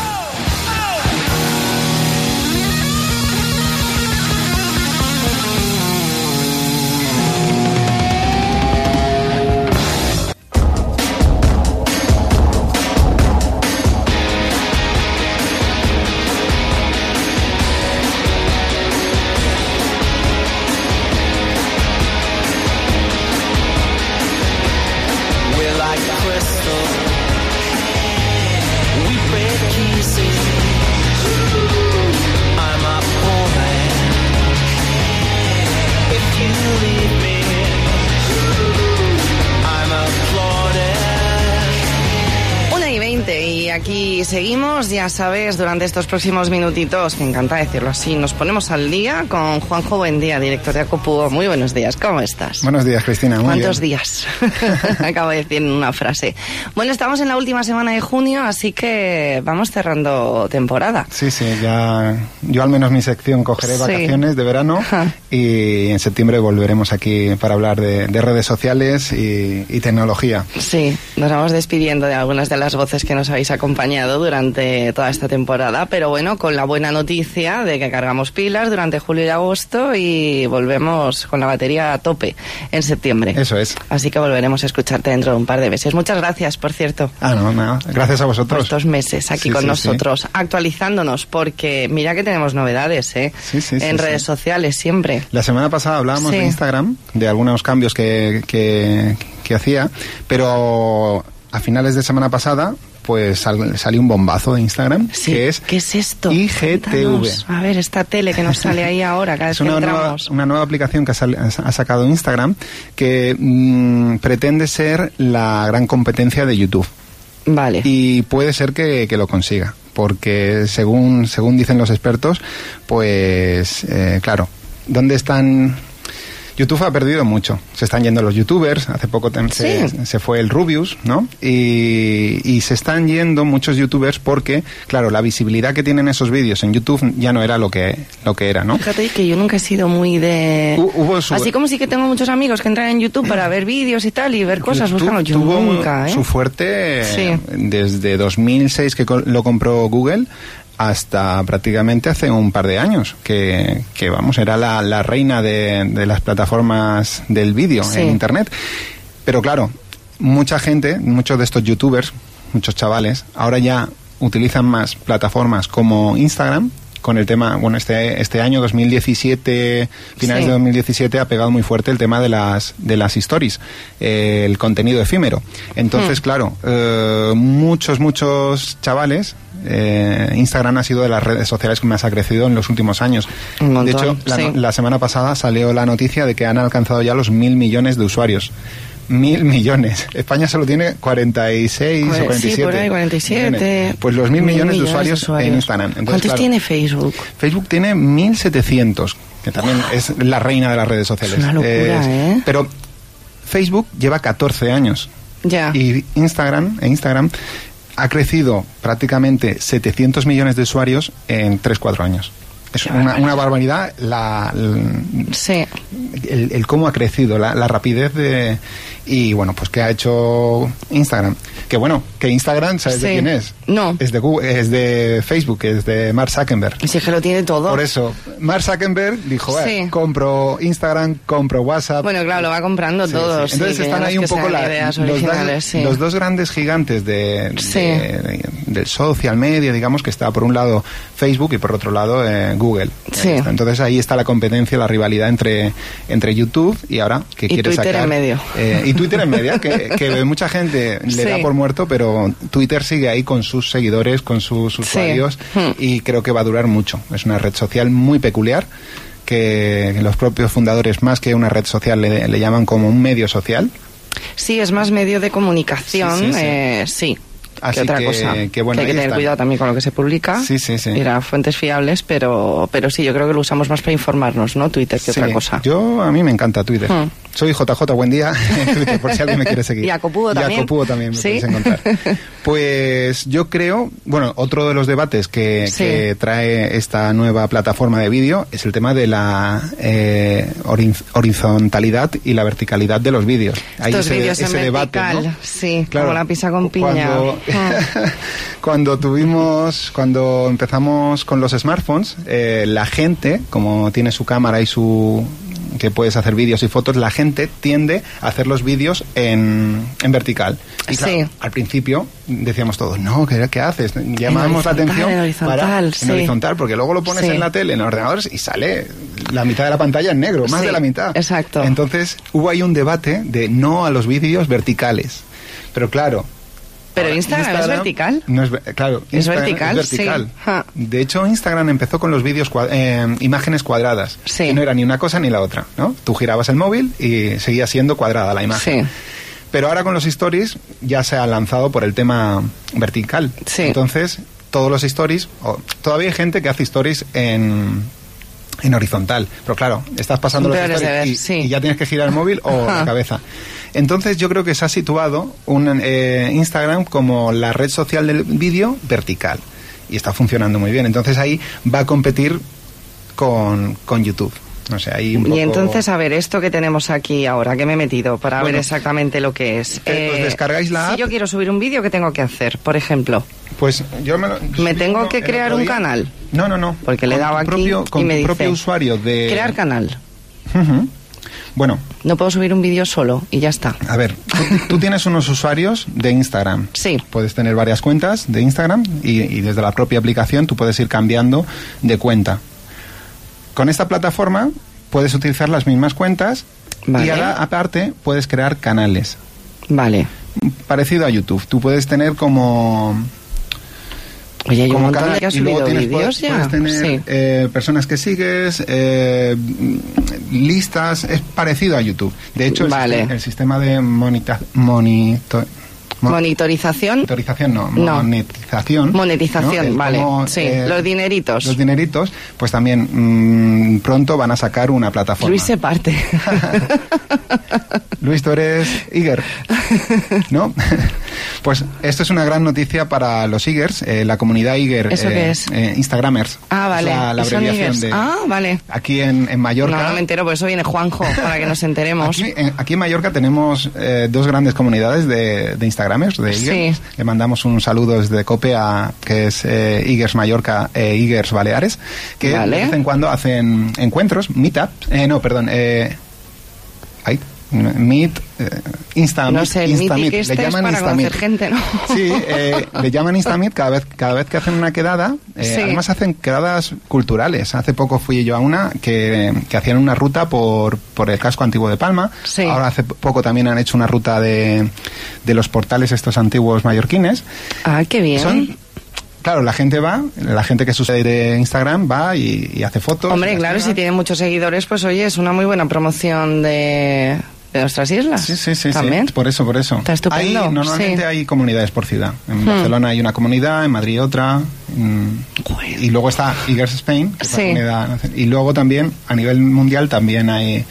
Aquí seguimos, ya sabes, durante estos próximos minutitos, me encanta decirlo así, nos ponemos al día con Juanjo Buendía, director de Acopuo. Muy buenos días, ¿cómo estás? Buenos días, Cristina. Muy ¿Cuántos bien. días? Acabo de decir en una frase. Bueno, estamos en la última semana de junio, así que vamos cerrando temporada. Sí, ya yo al menos mi sección cogeré vacaciones de verano y en septiembre volveremos aquí para hablar de redes sociales y tecnología. Sí, nos vamos despidiendo de algunas de las voces que nos habéis acompañado durante toda esta temporada, pero bueno, con la buena noticia de que cargamos pilas durante julio y agosto y volvemos con la batería a tope en septiembre. Eso es. Así que volveremos a escucharte dentro de un par de meses. Muchas gracias, por cierto. No, gracias a vosotros. Por estos meses aquí con nosotros, actualizándonos, porque mira que tenemos novedades, en redes sociales siempre. La semana pasada hablábamos de Instagram, de algunos cambios que hacía, pero a finales de semana pasada pues salió un bombazo de Instagram, que es... ¿Qué es esto? IGTV. Cuéntanos. A ver, esta tele que nos sale ahí ahora cada vez que entramos. Una nueva aplicación que ha sacado Instagram que pretende ser la gran competencia de YouTube. Vale. Y puede ser que lo consiga, porque según dicen los expertos, pues claro, ¿dónde están...? YouTube ha perdido mucho. Se están yendo los youtubers. Hace poco se fue el Rubius, ¿no? Y se están yendo muchos youtubers porque, claro, la visibilidad que tienen esos vídeos en YouTube ya no era lo que era, ¿no? Fíjate que yo nunca he sido muy de... Así como sí que tengo muchos amigos que entran en YouTube para ver vídeos y tal y ver cosas, buscando. Yo nunca, su fuerte desde 2006 que lo compró Google hasta prácticamente hace un par de años, que vamos, era la reina de las plataformas del vídeo en Internet. Pero claro, mucha gente, muchos de estos youtubers, muchos chavales, ahora ya utilizan más plataformas como Instagram, con el tema, bueno, este año 2017, finales de 2017, ha pegado muy fuerte el tema de las stories, el contenido efímero. Entonces, claro, muchos chavales, Instagram ha sido de las redes sociales que más ha crecido en los últimos años. De hecho, la semana pasada salió la noticia de que han alcanzado ya los 1.000 millones de usuarios. 1.000 millones. España solo tiene 46 o 47. Sí, por ahí 47. Pues los 1.000 millones de usuarios en Instagram. Entonces, ¿cuántos tiene Facebook? Facebook tiene 1.700, que también es la reina de las redes sociales. Es una locura, Pero Facebook lleva 14 años. Ya. Y Instagram ha crecido prácticamente 700 millones de usuarios en 3-4 años. Es una barbaridad el cómo ha crecido, la rapidez de... Y bueno, pues ¿qué ha hecho Instagram? Que Instagram, ¿sabes de quién es? No. Es de Google, es de Facebook, es de Mark Zuckerberg. Si es que lo tiene todo. Por eso, Mark Zuckerberg dijo, compro Instagram, compro WhatsApp. Bueno, claro, lo va comprando todo. Entonces están ahí un poco los dos grandes gigantes del social media, digamos, que está por un lado Facebook y por otro lado Google. Entonces ahí está la competencia, la rivalidad entre YouTube y ahora que quiere Twitter sacar... en medio. Y Twitter en medio, que mucha gente le da por muerto, pero Twitter sigue ahí con sus seguidores, con sus usuarios, y creo que va a durar mucho. Es una red social muy peculiar, que los propios fundadores, más que una red social, le llaman como un medio social. Sí, es más medio de comunicación, Así que otra cosa. Que bueno, hay que tener cuidado también con lo que se publica. Ir a fuentes fiables, pero sí, yo creo que lo usamos más para informarnos, ¿no? Twitter que otra cosa. A mí me encanta Twitter. Soy JJ, buen día, por si alguien me quiere seguir. Y Acopudo también. Y Acopudo también me ¿Sí? podéis encontrar. Pues yo creo, bueno, otro de los debates que trae esta nueva plataforma de vídeo es el tema de la horizontalidad y la verticalidad de los vídeos. Estos vídeos en vertical, ¿no? Sí, claro, como la pizza con piña. Cuando empezamos con los smartphones, la gente, como tiene su cámara y que puedes hacer vídeos y fotos, la gente tiende a hacer los vídeos en vertical. Y claro, al principio decíamos todos, no, ¿qué haces? Llamamos la atención en horizontal, porque luego lo pones en la tele, en ordenadores, y sale la mitad de la pantalla en negro, más de la mitad. Exacto. Entonces hubo ahí un debate de no a los vídeos verticales. Pero claro, pero Instagram es vertical. No es, claro, es vertical. Es vertical. Sí. De hecho, Instagram empezó con los vídeos imágenes cuadradas. Sí. Que no era ni una cosa ni la otra, ¿no? Tú girabas el móvil y seguía siendo cuadrada la imagen. Sí. Pero ahora con los stories ya se ha lanzado por el tema vertical. Sí. Entonces, todos los stories, todavía hay gente que hace stories en horizontal, pero claro, estás pasando los stories y ya tienes que girar el móvil o la cabeza. Entonces yo creo que se ha situado Instagram como la red social del vídeo vertical y está funcionando muy bien. Entonces ahí va a competir con YouTube. No sé, ahí un poco... Y entonces, a ver, esto que tenemos aquí ahora, que me he metido para ver exactamente lo que es. Pues descargáis la app. Si yo quiero subir un vídeo, ¿qué tengo que hacer? Por ejemplo. Pues yo ¿Me tengo que crear un canal? No. Porque le he dado aquí y me dice... propio usuario de... Crear canal. Bueno. No puedo subir un vídeo solo y ya está. A ver, tú tienes unos usuarios de Instagram. Sí. Puedes tener varias cuentas de Instagram y desde la propia aplicación tú puedes ir cambiando de cuenta. Con esta plataforma puedes utilizar las mismas cuentas y ahora aparte puedes crear canales. Vale. Parecido a YouTube. Tú puedes tener como... Oye, hay un montón de que ha subido vídeos ya. Puedes tener personas que sigues, listas, es parecido a YouTube. De hecho, el sistema de Monitorización no. Monetización, ¿no? Vale. Como, los dineritos. Los dineritos, pues también pronto van a sacar una plataforma. Luis se parte. Luis, tú eres Iger, ¿no? Pues esto es una gran noticia para los Igers, la comunidad Iger. ¿Eso qué es? Instagramers. Ah, vale. Es la abreviación de... Ah, vale. Aquí en Mallorca... No me entero, por eso viene Juanjo, para que nos enteremos. Aquí en Mallorca tenemos dos grandes comunidades de Instagramers, de Igers. Sí. Le mandamos un saludo desde COPE que es Igers Mallorca e Igers Baleares, que de vez en cuando hacen encuentros, meetup, Meet, Insta no sé, Insta Meet, le llaman Insta Meet. Gente, ¿no? Sí, le llaman Insta Meet cada vez que hacen una quedada. Además hacen quedadas culturales. Hace poco fui yo a una que hacían una ruta por el casco antiguo de Palma. Sí. Ahora hace poco también han hecho una ruta de los portales estos antiguos mallorquines. Ah, qué bien. Claro, la gente que sucede de Instagram va y hace fotos. Hombre, claro, si tiene muchos seguidores, pues oye, es una muy buena promoción de nuestras islas. Sí. ¿También? Por eso. Está estupendo. Normalmente hay comunidades por ciudad. En Barcelona hay una comunidad, en Madrid otra. Y luego está Igers Spain, que es la comunidad, y luego también a nivel mundial también hay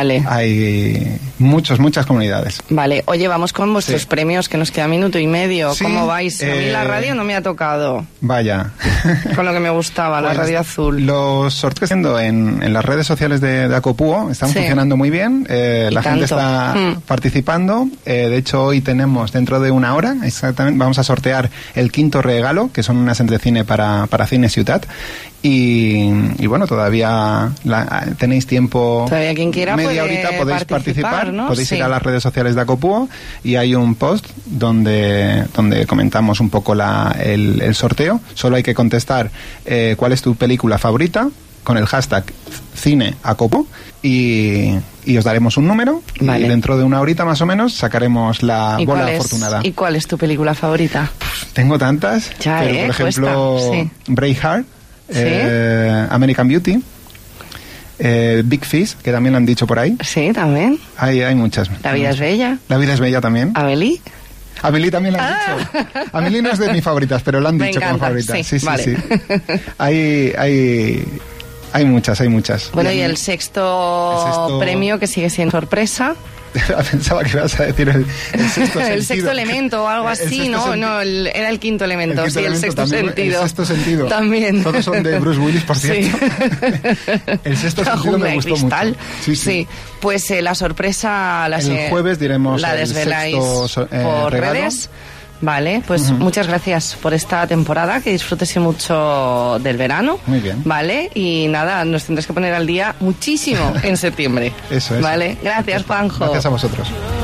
muchas comunidades. Vale, oye, vamos con vuestros premios, que nos queda minuto y medio. ¿Cómo vais? A mí la radio no me ha tocado. Vaya. Con lo que me gustaba, la radio azul. Los sorteos que estoy haciendo en las redes sociales de Acopuo están funcionando muy bien. La gente está participando. De hecho, hoy tenemos, dentro de una hora, exactamente, vamos a sortear el quinto regalo, que son unas entradas de cine para Cine Ciutat. Y bueno, todavía tenéis tiempo. Todavía quien quiera media horita podéis participar, ¿no? Podéis ir a las redes sociales de Acopuo y hay un post donde comentamos un poco el sorteo. Solo hay que contestar cuál es tu película favorita con el hashtag CineAcopuo y os daremos un número. Vale. Y dentro de una horita más o menos sacaremos la bola afortunada. ¿Y cuál es tu película favorita? Tengo tantas, ya, pero por ejemplo Braveheart, American Beauty, Big Fish, que también lo han dicho por ahí. Sí, también. Hay muchas. La vida es bella. La vida es bella también. Amelie. Amelie también la han dicho. Amelie no es de mis favoritas, pero la han dicho como favorita. Sí, vale. Hay Hay muchas. Bueno, y el sexto premio, que sigue siendo sorpresa. Pensaba que ibas a decir el sexto el sexto elemento o algo así, ¿no? Era el quinto elemento, el sexto sentido. El sexto sentido. También. Todos son de Bruce Willis, por cierto. Sí. El sexto sentido me gustó mucho. Sí. Pues la sorpresa... El jueves diremos la desveláis por regalo. Redes. Vale, pues muchas gracias por esta temporada, que disfrutes mucho del verano. Muy bien. Vale, y nada, nos tendrás que poner al día muchísimo en septiembre. Eso es. Vale, gracias, Juanjo. Gracias a vosotros.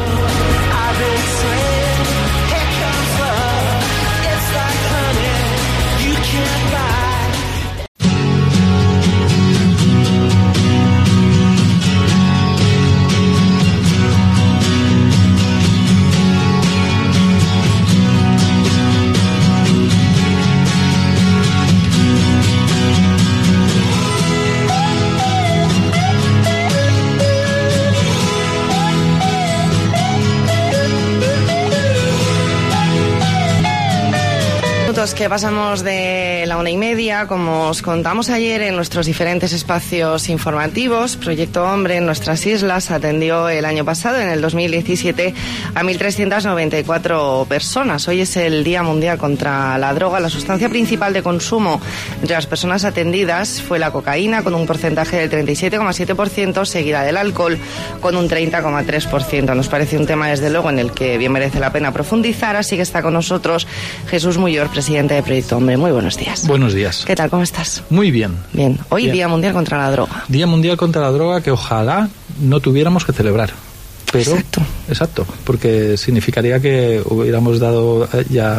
Que pasamos de la 1:30, como os contamos ayer en nuestros diferentes espacios informativos. Proyecto Hombre en nuestras islas atendió el año pasado, en el 2017, a 1.394 personas. Hoy es el Día Mundial contra la Droga. La sustancia principal de consumo entre las personas atendidas fue la cocaína, con un porcentaje del 37,7%, seguida del alcohol, con un 30,3%. Nos parece un tema, desde luego, en el que bien merece la pena profundizar, así que está con nosotros Jesús Muyor, presidente de Proyecto Hombre. Muy buenos días. Buenos días. ¿Qué tal? ¿Cómo estás? Muy bien. Bien. Hoy bien. Día Mundial contra la Droga. Día Mundial contra la Droga que ojalá no tuviéramos que celebrar. Pero, exacto, porque significaría que habríamos dado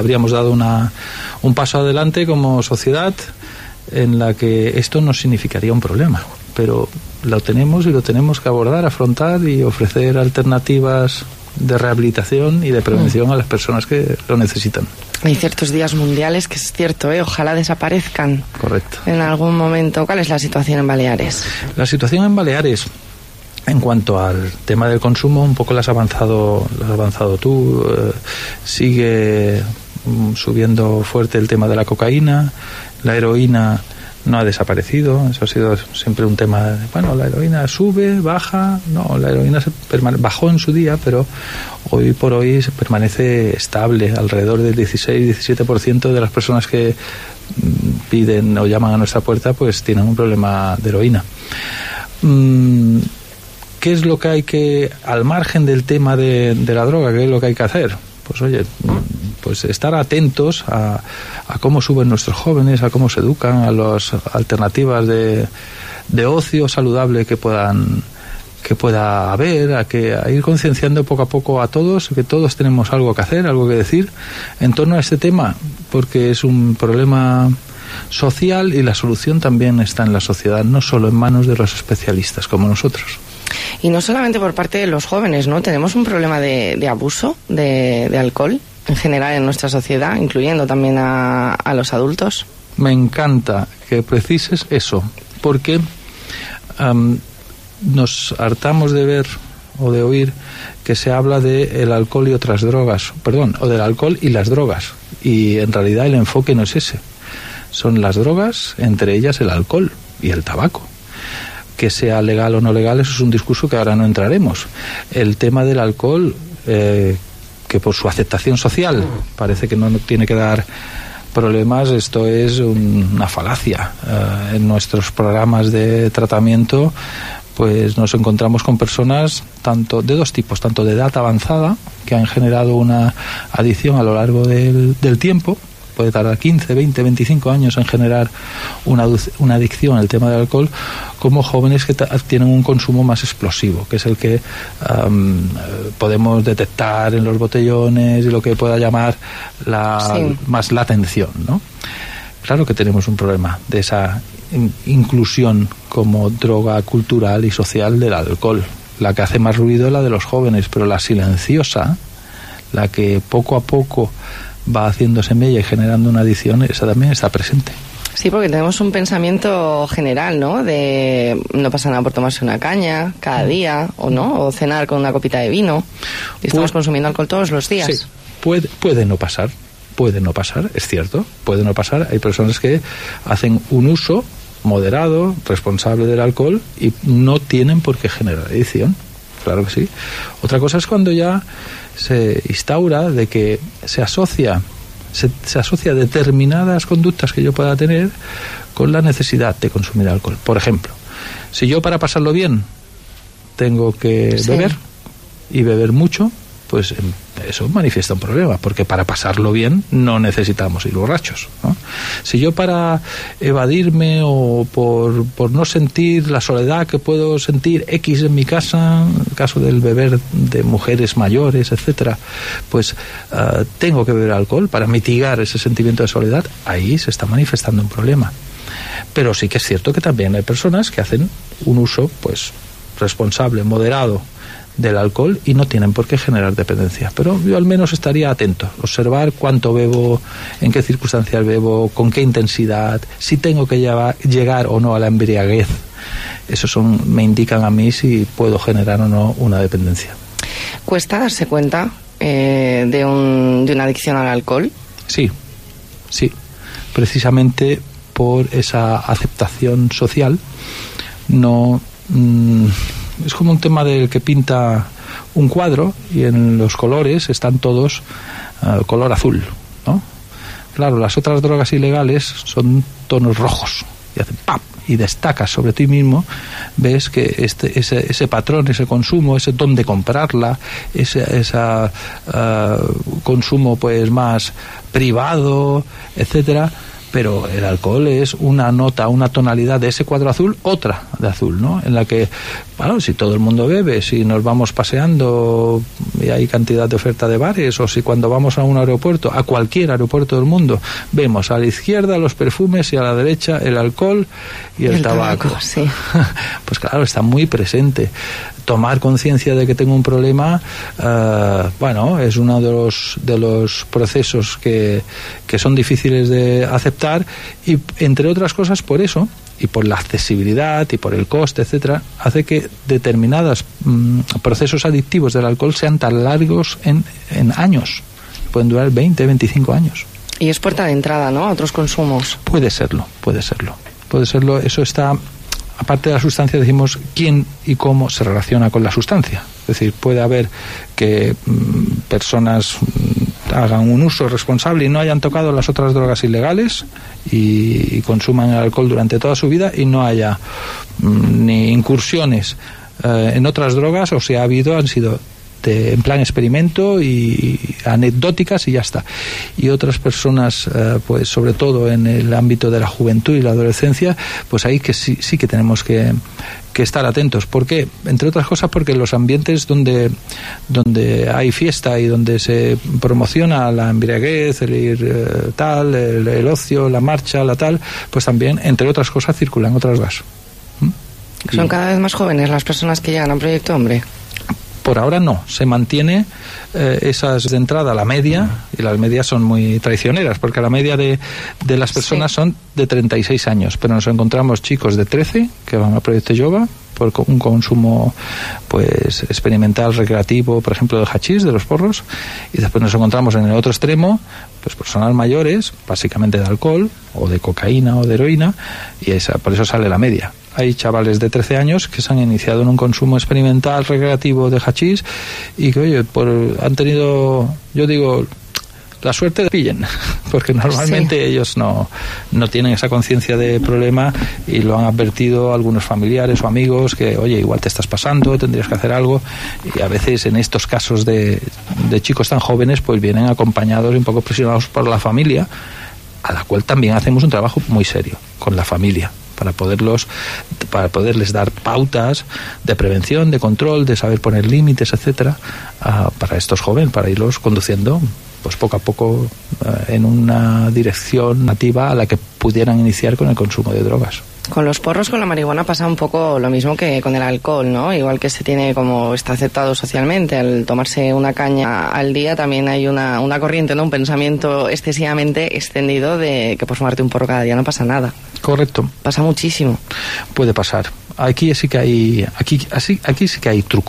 un paso adelante como sociedad, en la que esto no significaría un problema. Pero lo tenemos y lo tenemos que abordar, afrontar y ofrecer alternativas de rehabilitación y de prevención a las personas que lo necesitan. Hay ciertos días mundiales que es cierto, ojalá desaparezcan. Correcto. En algún momento. ¿Cuál es la situación en Baleares? La situación en Baleares, en cuanto al tema del consumo, un poco lo has avanzado tú. Sigue subiendo fuerte el tema de la cocaína, la heroína no ha desaparecido. Eso ha sido siempre un tema. Bueno, la heroína sube, baja. No, la heroína bajó en su día, pero hoy por hoy se permanece estable. Alrededor del 16-17% de las personas que piden o llaman a nuestra puerta pues tienen un problema de heroína. ¿Qué es lo que hay que, al margen del tema de la droga, qué es lo que hay que hacer? Pues oye, pues estar atentos a cómo suben nuestros jóvenes, a cómo se educan, a las alternativas de ocio saludable que pueda haber, a ir concienciando poco a poco a todos, que todos tenemos algo que hacer, algo que decir en torno a este tema, porque es un problema social y la solución también está en la sociedad, no solo en manos de los especialistas como nosotros. Y no solamente por parte de los jóvenes, ¿no? Tenemos un problema de abuso de alcohol en general en nuestra sociedad, incluyendo también a los adultos. Me encanta que precises eso, porque nos hartamos de ver o de oír que se habla del alcohol y otras drogas, o del alcohol y las drogas, y en realidad el enfoque no es ese. Son las drogas, entre ellas el alcohol y el tabaco. Que sea legal o no legal, eso es un discurso que ahora no entraremos. El tema del alcohol, que por su aceptación social parece que no tiene que dar problemas, esto es una falacia. En nuestros programas de tratamiento pues nos encontramos con personas de dos tipos, tanto de edad avanzada, que han generado una adicción a lo largo del tiempo. Puede tardar 15, 20, 25 años en generar una adicción al tema del alcohol, como jóvenes que tienen un consumo más explosivo, que es el que podemos detectar en los botellones y lo que pueda llamar más la atención, ¿no? Claro que tenemos un problema de esa inclusión como droga cultural y social del alcohol. La que hace más ruido es la de los jóvenes, pero la silenciosa, la que poco a poco va haciéndose mella y generando una adicción, esa también está presente. Sí, porque tenemos un pensamiento general, ¿no? De no pasa nada por tomarse una caña cada día, o no, o cenar con una copita de vino. Y estamos consumiendo alcohol todos los días. Sí, puede no pasar, es cierto, puede no pasar. Hay personas que hacen un uso moderado, responsable del alcohol, y no tienen por qué generar adicción. Claro que sí. Otra cosa es cuando ya se instaura de que se asocia determinadas conductas que yo pueda tener con la necesidad de consumir alcohol. Por ejemplo, si yo para pasarlo bien tengo que beber, y beber mucho, pues eso manifiesta un problema, porque para pasarlo bien no necesitamos ir borrachos, ¿no? Si yo para evadirme o por no sentir la soledad que puedo sentir X en mi casa, en el caso del beber de mujeres mayores, etcétera, pues tengo que beber alcohol para mitigar ese sentimiento de soledad, ahí se está manifestando un problema. Pero sí que es cierto que también hay personas que hacen un uso pues responsable, moderado del alcohol y no tienen por qué generar dependencia. Pero yo al menos estaría atento, observar cuánto bebo, en qué circunstancias bebo, con qué intensidad, si tengo que llegar o no a la embriaguez. Esos me indican a mí si puedo generar o no una dependencia. ¿Cuesta darse cuenta de una adicción al alcohol? Sí. Precisamente por esa aceptación social. No... es como un tema del que pinta un cuadro y en los colores están todos color azul, ¿no? Claro, las otras drogas ilegales son tonos rojos y hacen ¡pam! Y destacas sobre ti mismo, ves que ese patrón, ese consumo, ese dónde comprarla, ese consumo pues más privado, etcétera. Pero el alcohol es una nota, una tonalidad de ese cuadro azul, otra de azul, ¿no? En la que, bueno, si todo el mundo bebe, si nos vamos paseando y hay cantidad de oferta de bares, o si cuando vamos a un aeropuerto, a cualquier aeropuerto del mundo, vemos a la izquierda los perfumes y a la derecha el alcohol y el tabaco. Sí. Pues claro, está muy presente. Tomar conciencia de que tengo un problema, bueno, es uno de los procesos que son difíciles de aceptar, y entre otras cosas por eso, y por la accesibilidad y por el coste, etcétera, hace que determinados procesos adictivos del alcohol sean tan largos en años. Pueden durar 20, 25 años. Y es puerta de entrada, ¿no?, a otros consumos. Puede serlo. Eso está... Aparte de la sustancia, decimos quién y cómo se relaciona con la sustancia. Es decir, puede haber que personas hagan un uso responsable y no hayan tocado las otras drogas ilegales y consuman el alcohol durante toda su vida y no haya ni incursiones en otras drogas, o si ha habido, han sido en plan experimento y anecdóticas y ya está. Y otras personas, pues sobre todo en el ámbito de la juventud y la adolescencia, pues ahí que sí que tenemos que estar atentos. ¿Por qué? Entre otras cosas porque en los ambientes donde hay fiesta y donde se promociona la embriaguez, el ir el ocio, la marcha, la tal, pues también, entre otras cosas, circulan otras drogas. ¿Son cada vez más jóvenes las personas que llegan a Proyecto Hombre? Por ahora no, se mantiene esas de entrada, la media, y las medias son muy traicioneras, porque la media de las personas son de 36 años, pero nos encontramos chicos de 13 que van a Proyecto Yoga por un consumo pues experimental, recreativo, por ejemplo, de hachís, de los porros, y después nos encontramos en el otro extremo pues personas mayores, básicamente de alcohol, o de cocaína o de heroína, y por eso sale la media. Hay chavales de 13 años que se han iniciado en un consumo experimental, recreativo de hachís y que, oye, han tenido, yo digo, la suerte de pillen, porque normalmente ellos no tienen esa conciencia de problema y lo han advertido algunos familiares o amigos que, oye, igual te estás pasando, tendrías que hacer algo, y a veces en estos casos de chicos tan jóvenes pues vienen acompañados y un poco presionados por la familia, a la cual también hacemos un trabajo muy serio con la familia, para poderles dar pautas de prevención, de control, de saber poner límites, etcétera, para estos jóvenes, para irlos conduciendo pues poco a poco en una dirección nativa a la que pudieran iniciar con el consumo de drogas. Con los porros, con la marihuana pasa un poco lo mismo que con el alcohol, ¿no? Igual que se tiene, como está aceptado socialmente, al tomarse una caña al día, también hay una corriente, ¿no?, un pensamiento excesivamente extendido de que por fumarte un porro cada día no pasa nada. Correcto. Pasa muchísimo. Puede pasar. Aquí sí que hay truco,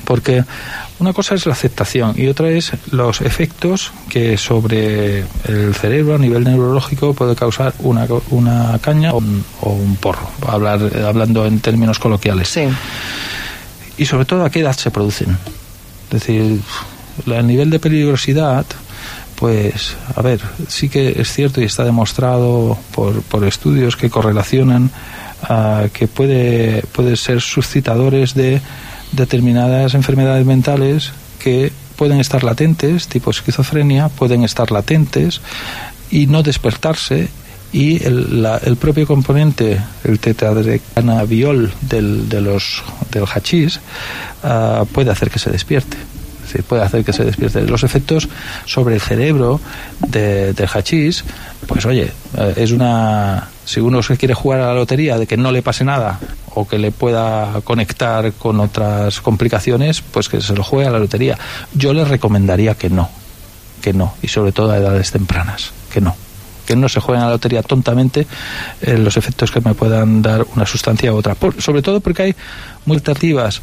porque una cosa es la aceptación y otra es los efectos que sobre el cerebro a nivel neurológico puede causar una caña o un porro, hablando en términos coloquiales. Sí. Y sobre todo a qué edad se producen. Es decir, el nivel de peligrosidad, pues, a ver, sí que es cierto y está demostrado por estudios que correlacionan que puede ser suscitadores de determinadas enfermedades mentales que pueden estar latentes, tipo esquizofrenia, pueden estar latentes y no despertarse, y el propio componente, el tetradecannabiol del hachís, puede hacer que se despierte. Es decir, puede hacer que se despierte. Los efectos sobre el cerebro del hachís, pues oye, es una... Si uno se quiere jugar a la lotería de que no le pase nada o que le pueda conectar con otras complicaciones, pues que se lo juegue a la lotería. Yo le recomendaría que no, y sobre todo a edades tempranas, que no se jueguen a la lotería tontamente los efectos que me puedan dar una sustancia u otra. Sobre todo porque hay muchas alternativas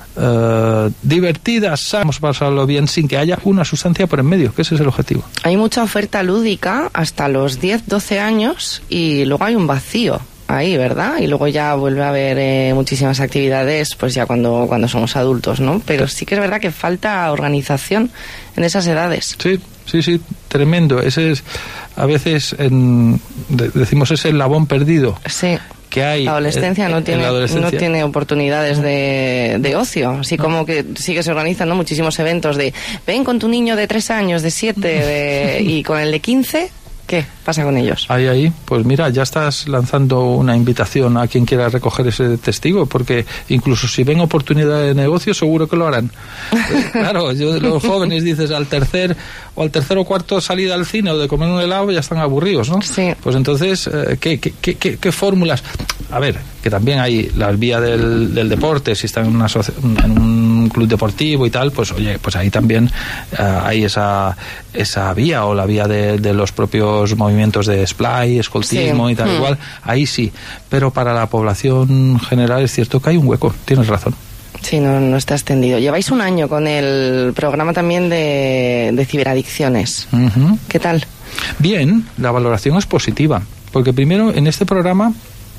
divertidas, vamos a pasarlo bien sin que haya una sustancia por en medio, que ese es el objetivo. Hay mucha oferta lúdica hasta los 10-12 años y luego hay un vacío ahí, ¿verdad? Y luego ya vuelve a haber muchísimas actividades, pues ya cuando somos adultos, ¿no? Pero sí que es verdad que falta organización en esas edades. Sí, tremendo. Ese es, a veces decimos, es el labón perdido. Sí. Que hay, la adolescencia no tiene oportunidades de ocio, así como que sí que se organizan, ¿no?, muchísimos eventos de ven con tu niño de 3 años, de 7 y con el de 15, ¿qué pasa con ellos? Ahí, pues mira, ya estás lanzando una invitación a quien quiera recoger ese testigo, porque incluso si ven oportunidad de negocio, seguro que lo harán. Claro, los jóvenes, dices, al tercer o cuarto salida al cine o de comer un helado ya están aburridos, ¿no? Sí. Pues entonces, ¿qué fórmulas? A ver, que también hay la vía del deporte, si están en un club deportivo y tal, pues oye, pues ahí también hay esa vía, o la vía de los propios movimientos de splay, escoltismo, sí, y tal igual, ahí sí, pero para la población general es cierto que hay un hueco, tienes razón. Sí, no está extendido. Lleváis un año con el programa también de ciberadicciones. Uh-huh. ¿Qué tal? Bien, la valoración es positiva, porque primero en este programa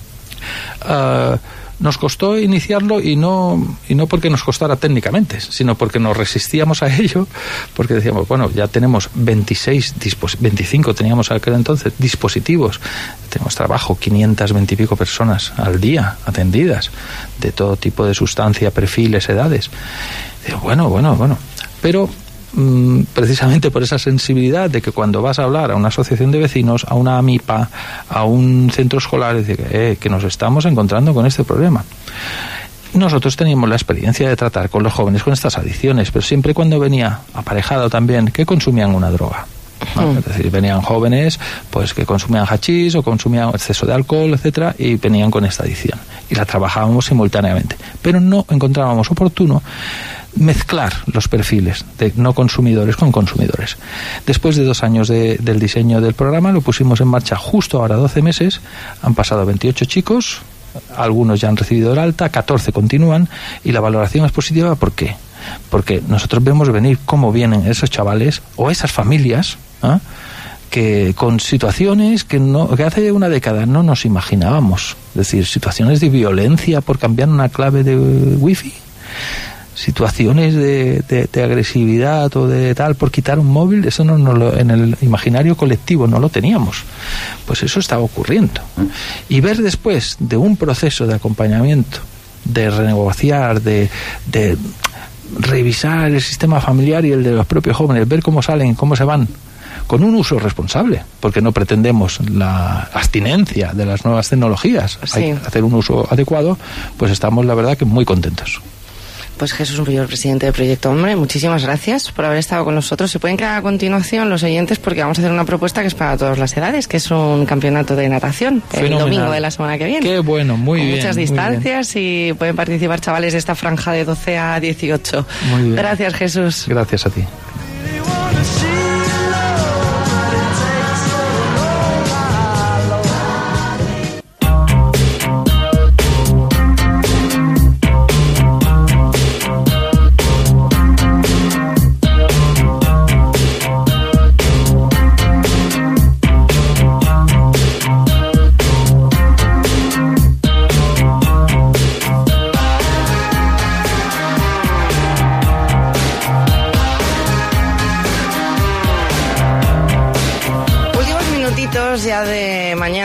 nos costó iniciarlo, y no porque nos costara técnicamente, sino porque nos resistíamos a ello, porque decíamos, bueno, ya tenemos 25 teníamos aquel entonces dispositivos, tenemos trabajo, 520 y pico personas al día atendidas, de todo tipo de sustancia, perfiles, edades. Digo, bueno, pero precisamente por esa sensibilidad de que cuando vas a hablar a una asociación de vecinos, a una AMIPA, a un centro escolar, decir que nos estamos encontrando con este problema. Nosotros teníamos la experiencia de tratar con los jóvenes con estas adicciones, pero siempre cuando venía aparejado también que consumían una droga, ¿no? Es decir, venían jóvenes pues que consumían hachís o consumían exceso de alcohol, etcétera, y venían con esta adicción y la trabajábamos simultáneamente, pero no encontrábamos oportuno mezclar los perfiles de no consumidores con consumidores. Después de 2 años del diseño del programa, lo pusimos en marcha justo ahora 12 meses, han pasado 28 chicos, algunos ya han recibido el alta, 14 continúan, y la valoración es positiva. ¿Por qué? Porque nosotros vemos venir cómo vienen esos chavales o esas familias, ¿eh?, que con situaciones que hace una década no nos imaginábamos, es decir, situaciones de violencia por cambiar una clave de wifi, situaciones de agresividad o de tal por quitar un móvil, eso en el imaginario colectivo no lo teníamos. Pues eso estaba ocurriendo. Y ver después de un proceso de acompañamiento, de renegociar, de revisar el sistema familiar y el de los propios jóvenes, ver cómo salen, cómo se van, con un uso responsable, porque no pretendemos la abstinencia de las nuevas tecnologías, sí, hay que hacer un uso adecuado, pues estamos, la verdad, que muy contentos. Pues Jesús Rubiol, presidente de Proyecto Hombre, muchísimas gracias por haber estado con nosotros. Se pueden quedar a continuación los oyentes, porque vamos a hacer una propuesta que es para todas las edades, que es un campeonato de natación. Fenomenal. El domingo de la semana que viene. Qué bueno, muy con bien. Muchas distancias, y pueden participar chavales de esta franja de 12 a 18. Muy bien. Gracias, Jesús. Gracias a ti.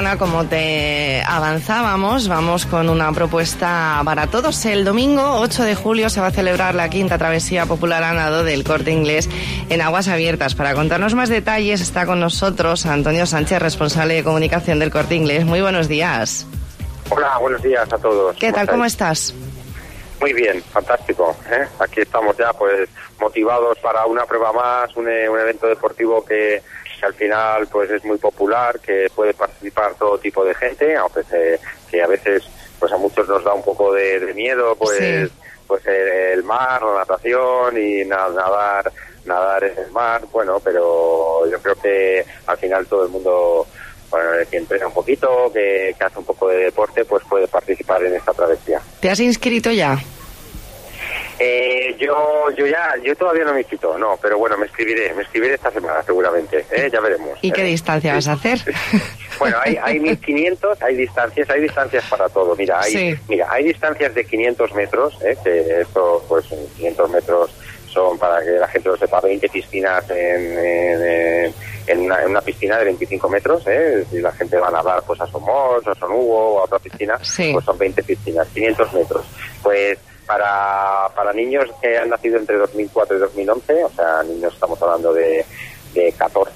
mañana, como te avanzábamos, vamos con una propuesta para todos. El domingo 8 de julio se va a celebrar la 5ª travesía popular a nado del Corte Inglés en aguas abiertas. Para contarnos más detalles está con nosotros Antonio Sánchez, responsable de comunicación del Corte Inglés. Muy buenos días. Hola, buenos días a todos. ¿Qué tal? ¿Cómo estás? Muy bien, fantástico. Aquí estamos ya pues motivados para una prueba más, un evento deportivo que al final pues es muy popular, que puede participar todo tipo de gente, aunque que a veces pues a muchos nos da un poco de miedo pues el mar, la natación y nadar en el mar, bueno, pero yo creo que al final todo el mundo, bueno, que entrena un poquito, que hace un poco de deporte, pues puede participar en esta travesía. ¿Te has inscrito ya? Yo todavía no me he inscrito, no, pero bueno, me escribiré esta semana seguramente, ya veremos. ¿Y qué distancia vas a hacer? Bueno, hay 1500, hay distancias para todo. Mira, hay distancias de 500 metros, que esto, pues 500 metros son, para que la gente lo sepa, 20 piscinas en una piscina de 25 metros, si la gente va a nadar pues a Somos, a Son Hugo o a otra piscina, pues son 20 piscinas, 500 metros. Pues para niños que han nacido entre 2004 y 2011, o sea, niños, estamos hablando de 7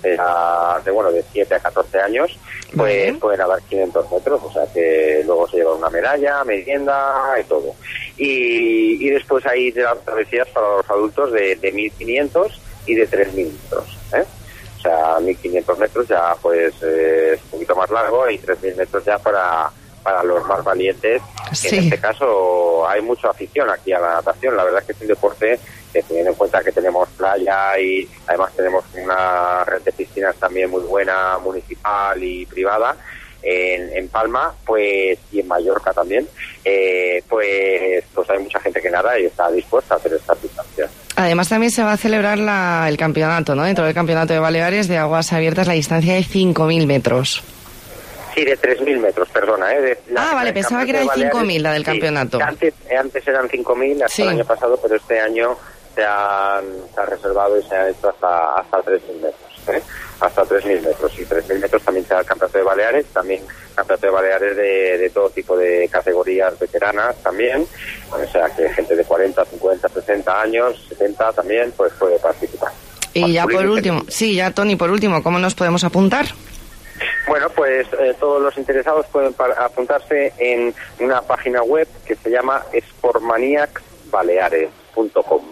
a 14 años, pues pueden nadar 500 metros, o sea que luego se lleva una medalla, merienda y todo. Y después hay de las travesías para los adultos de 1500 y de 3000 metros, O sea, 1500 metros ya pues es un poquito más largo y 3000 metros ya para los más valientes. En este caso hay mucha afición aquí a la natación. La verdad es que es un deporte que, teniendo en cuenta que tenemos playa y además tenemos una red de piscinas también muy buena, municipal y privada, en Palma, pues, y en Mallorca también, pues hay mucha gente que nada y está dispuesta a hacer estas distancias. Además también se va a celebrar el campeonato, ¿no? Dentro del campeonato de Baleares de aguas abiertas, la distancia de 5.000 metros. Sí, de 3.000 metros, perdona. Vale, pensaba que era de 5.000 la del campeonato. Antes eran 5.000 hasta el año pasado, pero este año se ha reservado y se ha hecho hasta 3.000 metros. Hasta 3.000 metros. Y 3.000 metros también se da el campeonato de Baleares, también campeonato de Baleares de todo tipo de categorías veteranas también. O sea, que gente de 40, 50, 60 años, 70 también, pues puede participar. Y ya por último, Tony, por último, ¿cómo nos podemos apuntar? Bueno, pues todos los interesados pueden apuntarse en una página web que se llama sportmaniacsbaleares.com.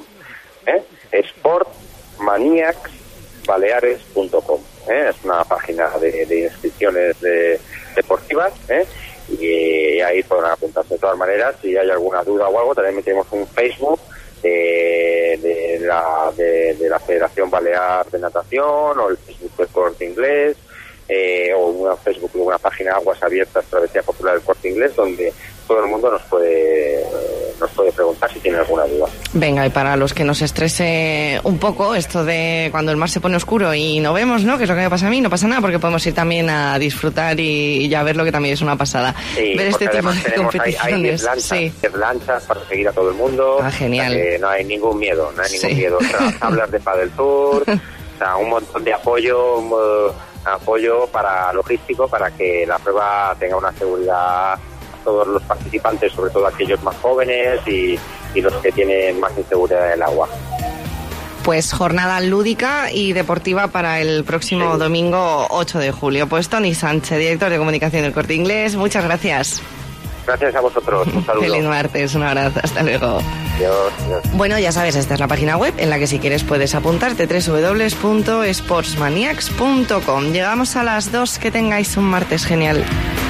Sportmaniacsbaleares.com. Es una página de inscripciones deportivas, y ahí podrán apuntarse. De todas maneras, si hay alguna duda o algo, también tenemos un Facebook de la Federación Balear de Natación, o el Facebook del Corte Inglés, o una Facebook, una página Aguas Abiertas Travesía Popular del Corte Inglés, donde todo el mundo nos puede preguntar si tiene alguna duda. Venga, y para los que nos estrese un poco esto de cuando el mar se pone oscuro y no vemos, ¿no? Que es lo que me pasa a mí, no pasa nada, porque podemos ir también a disfrutar y ya ver lo que también es una pasada. Sí, ver este tipo de competiciones. Hay 10 lanchas para seguir a todo el mundo. Genial. O sea, no hay ningún miedo, O sea, tablas de paddle tour, o sea, un montón de apoyo para logístico, para que la prueba tenga una seguridad a todos los participantes, sobre todo aquellos más jóvenes y los que tienen más inseguridad del agua. Pues jornada lúdica y deportiva para el próximo domingo 8 de julio. Pues Tony Sánchez, director de comunicación del Corte Inglés, muchas gracias. Gracias a vosotros, un saludo. Feliz martes, un abrazo, hasta luego. Adiós. Bueno, ya sabes, esta es la página web en la que si quieres puedes apuntarte, www.sportsmaniacs.com. Llegamos a las 2, que tengáis un martes genial.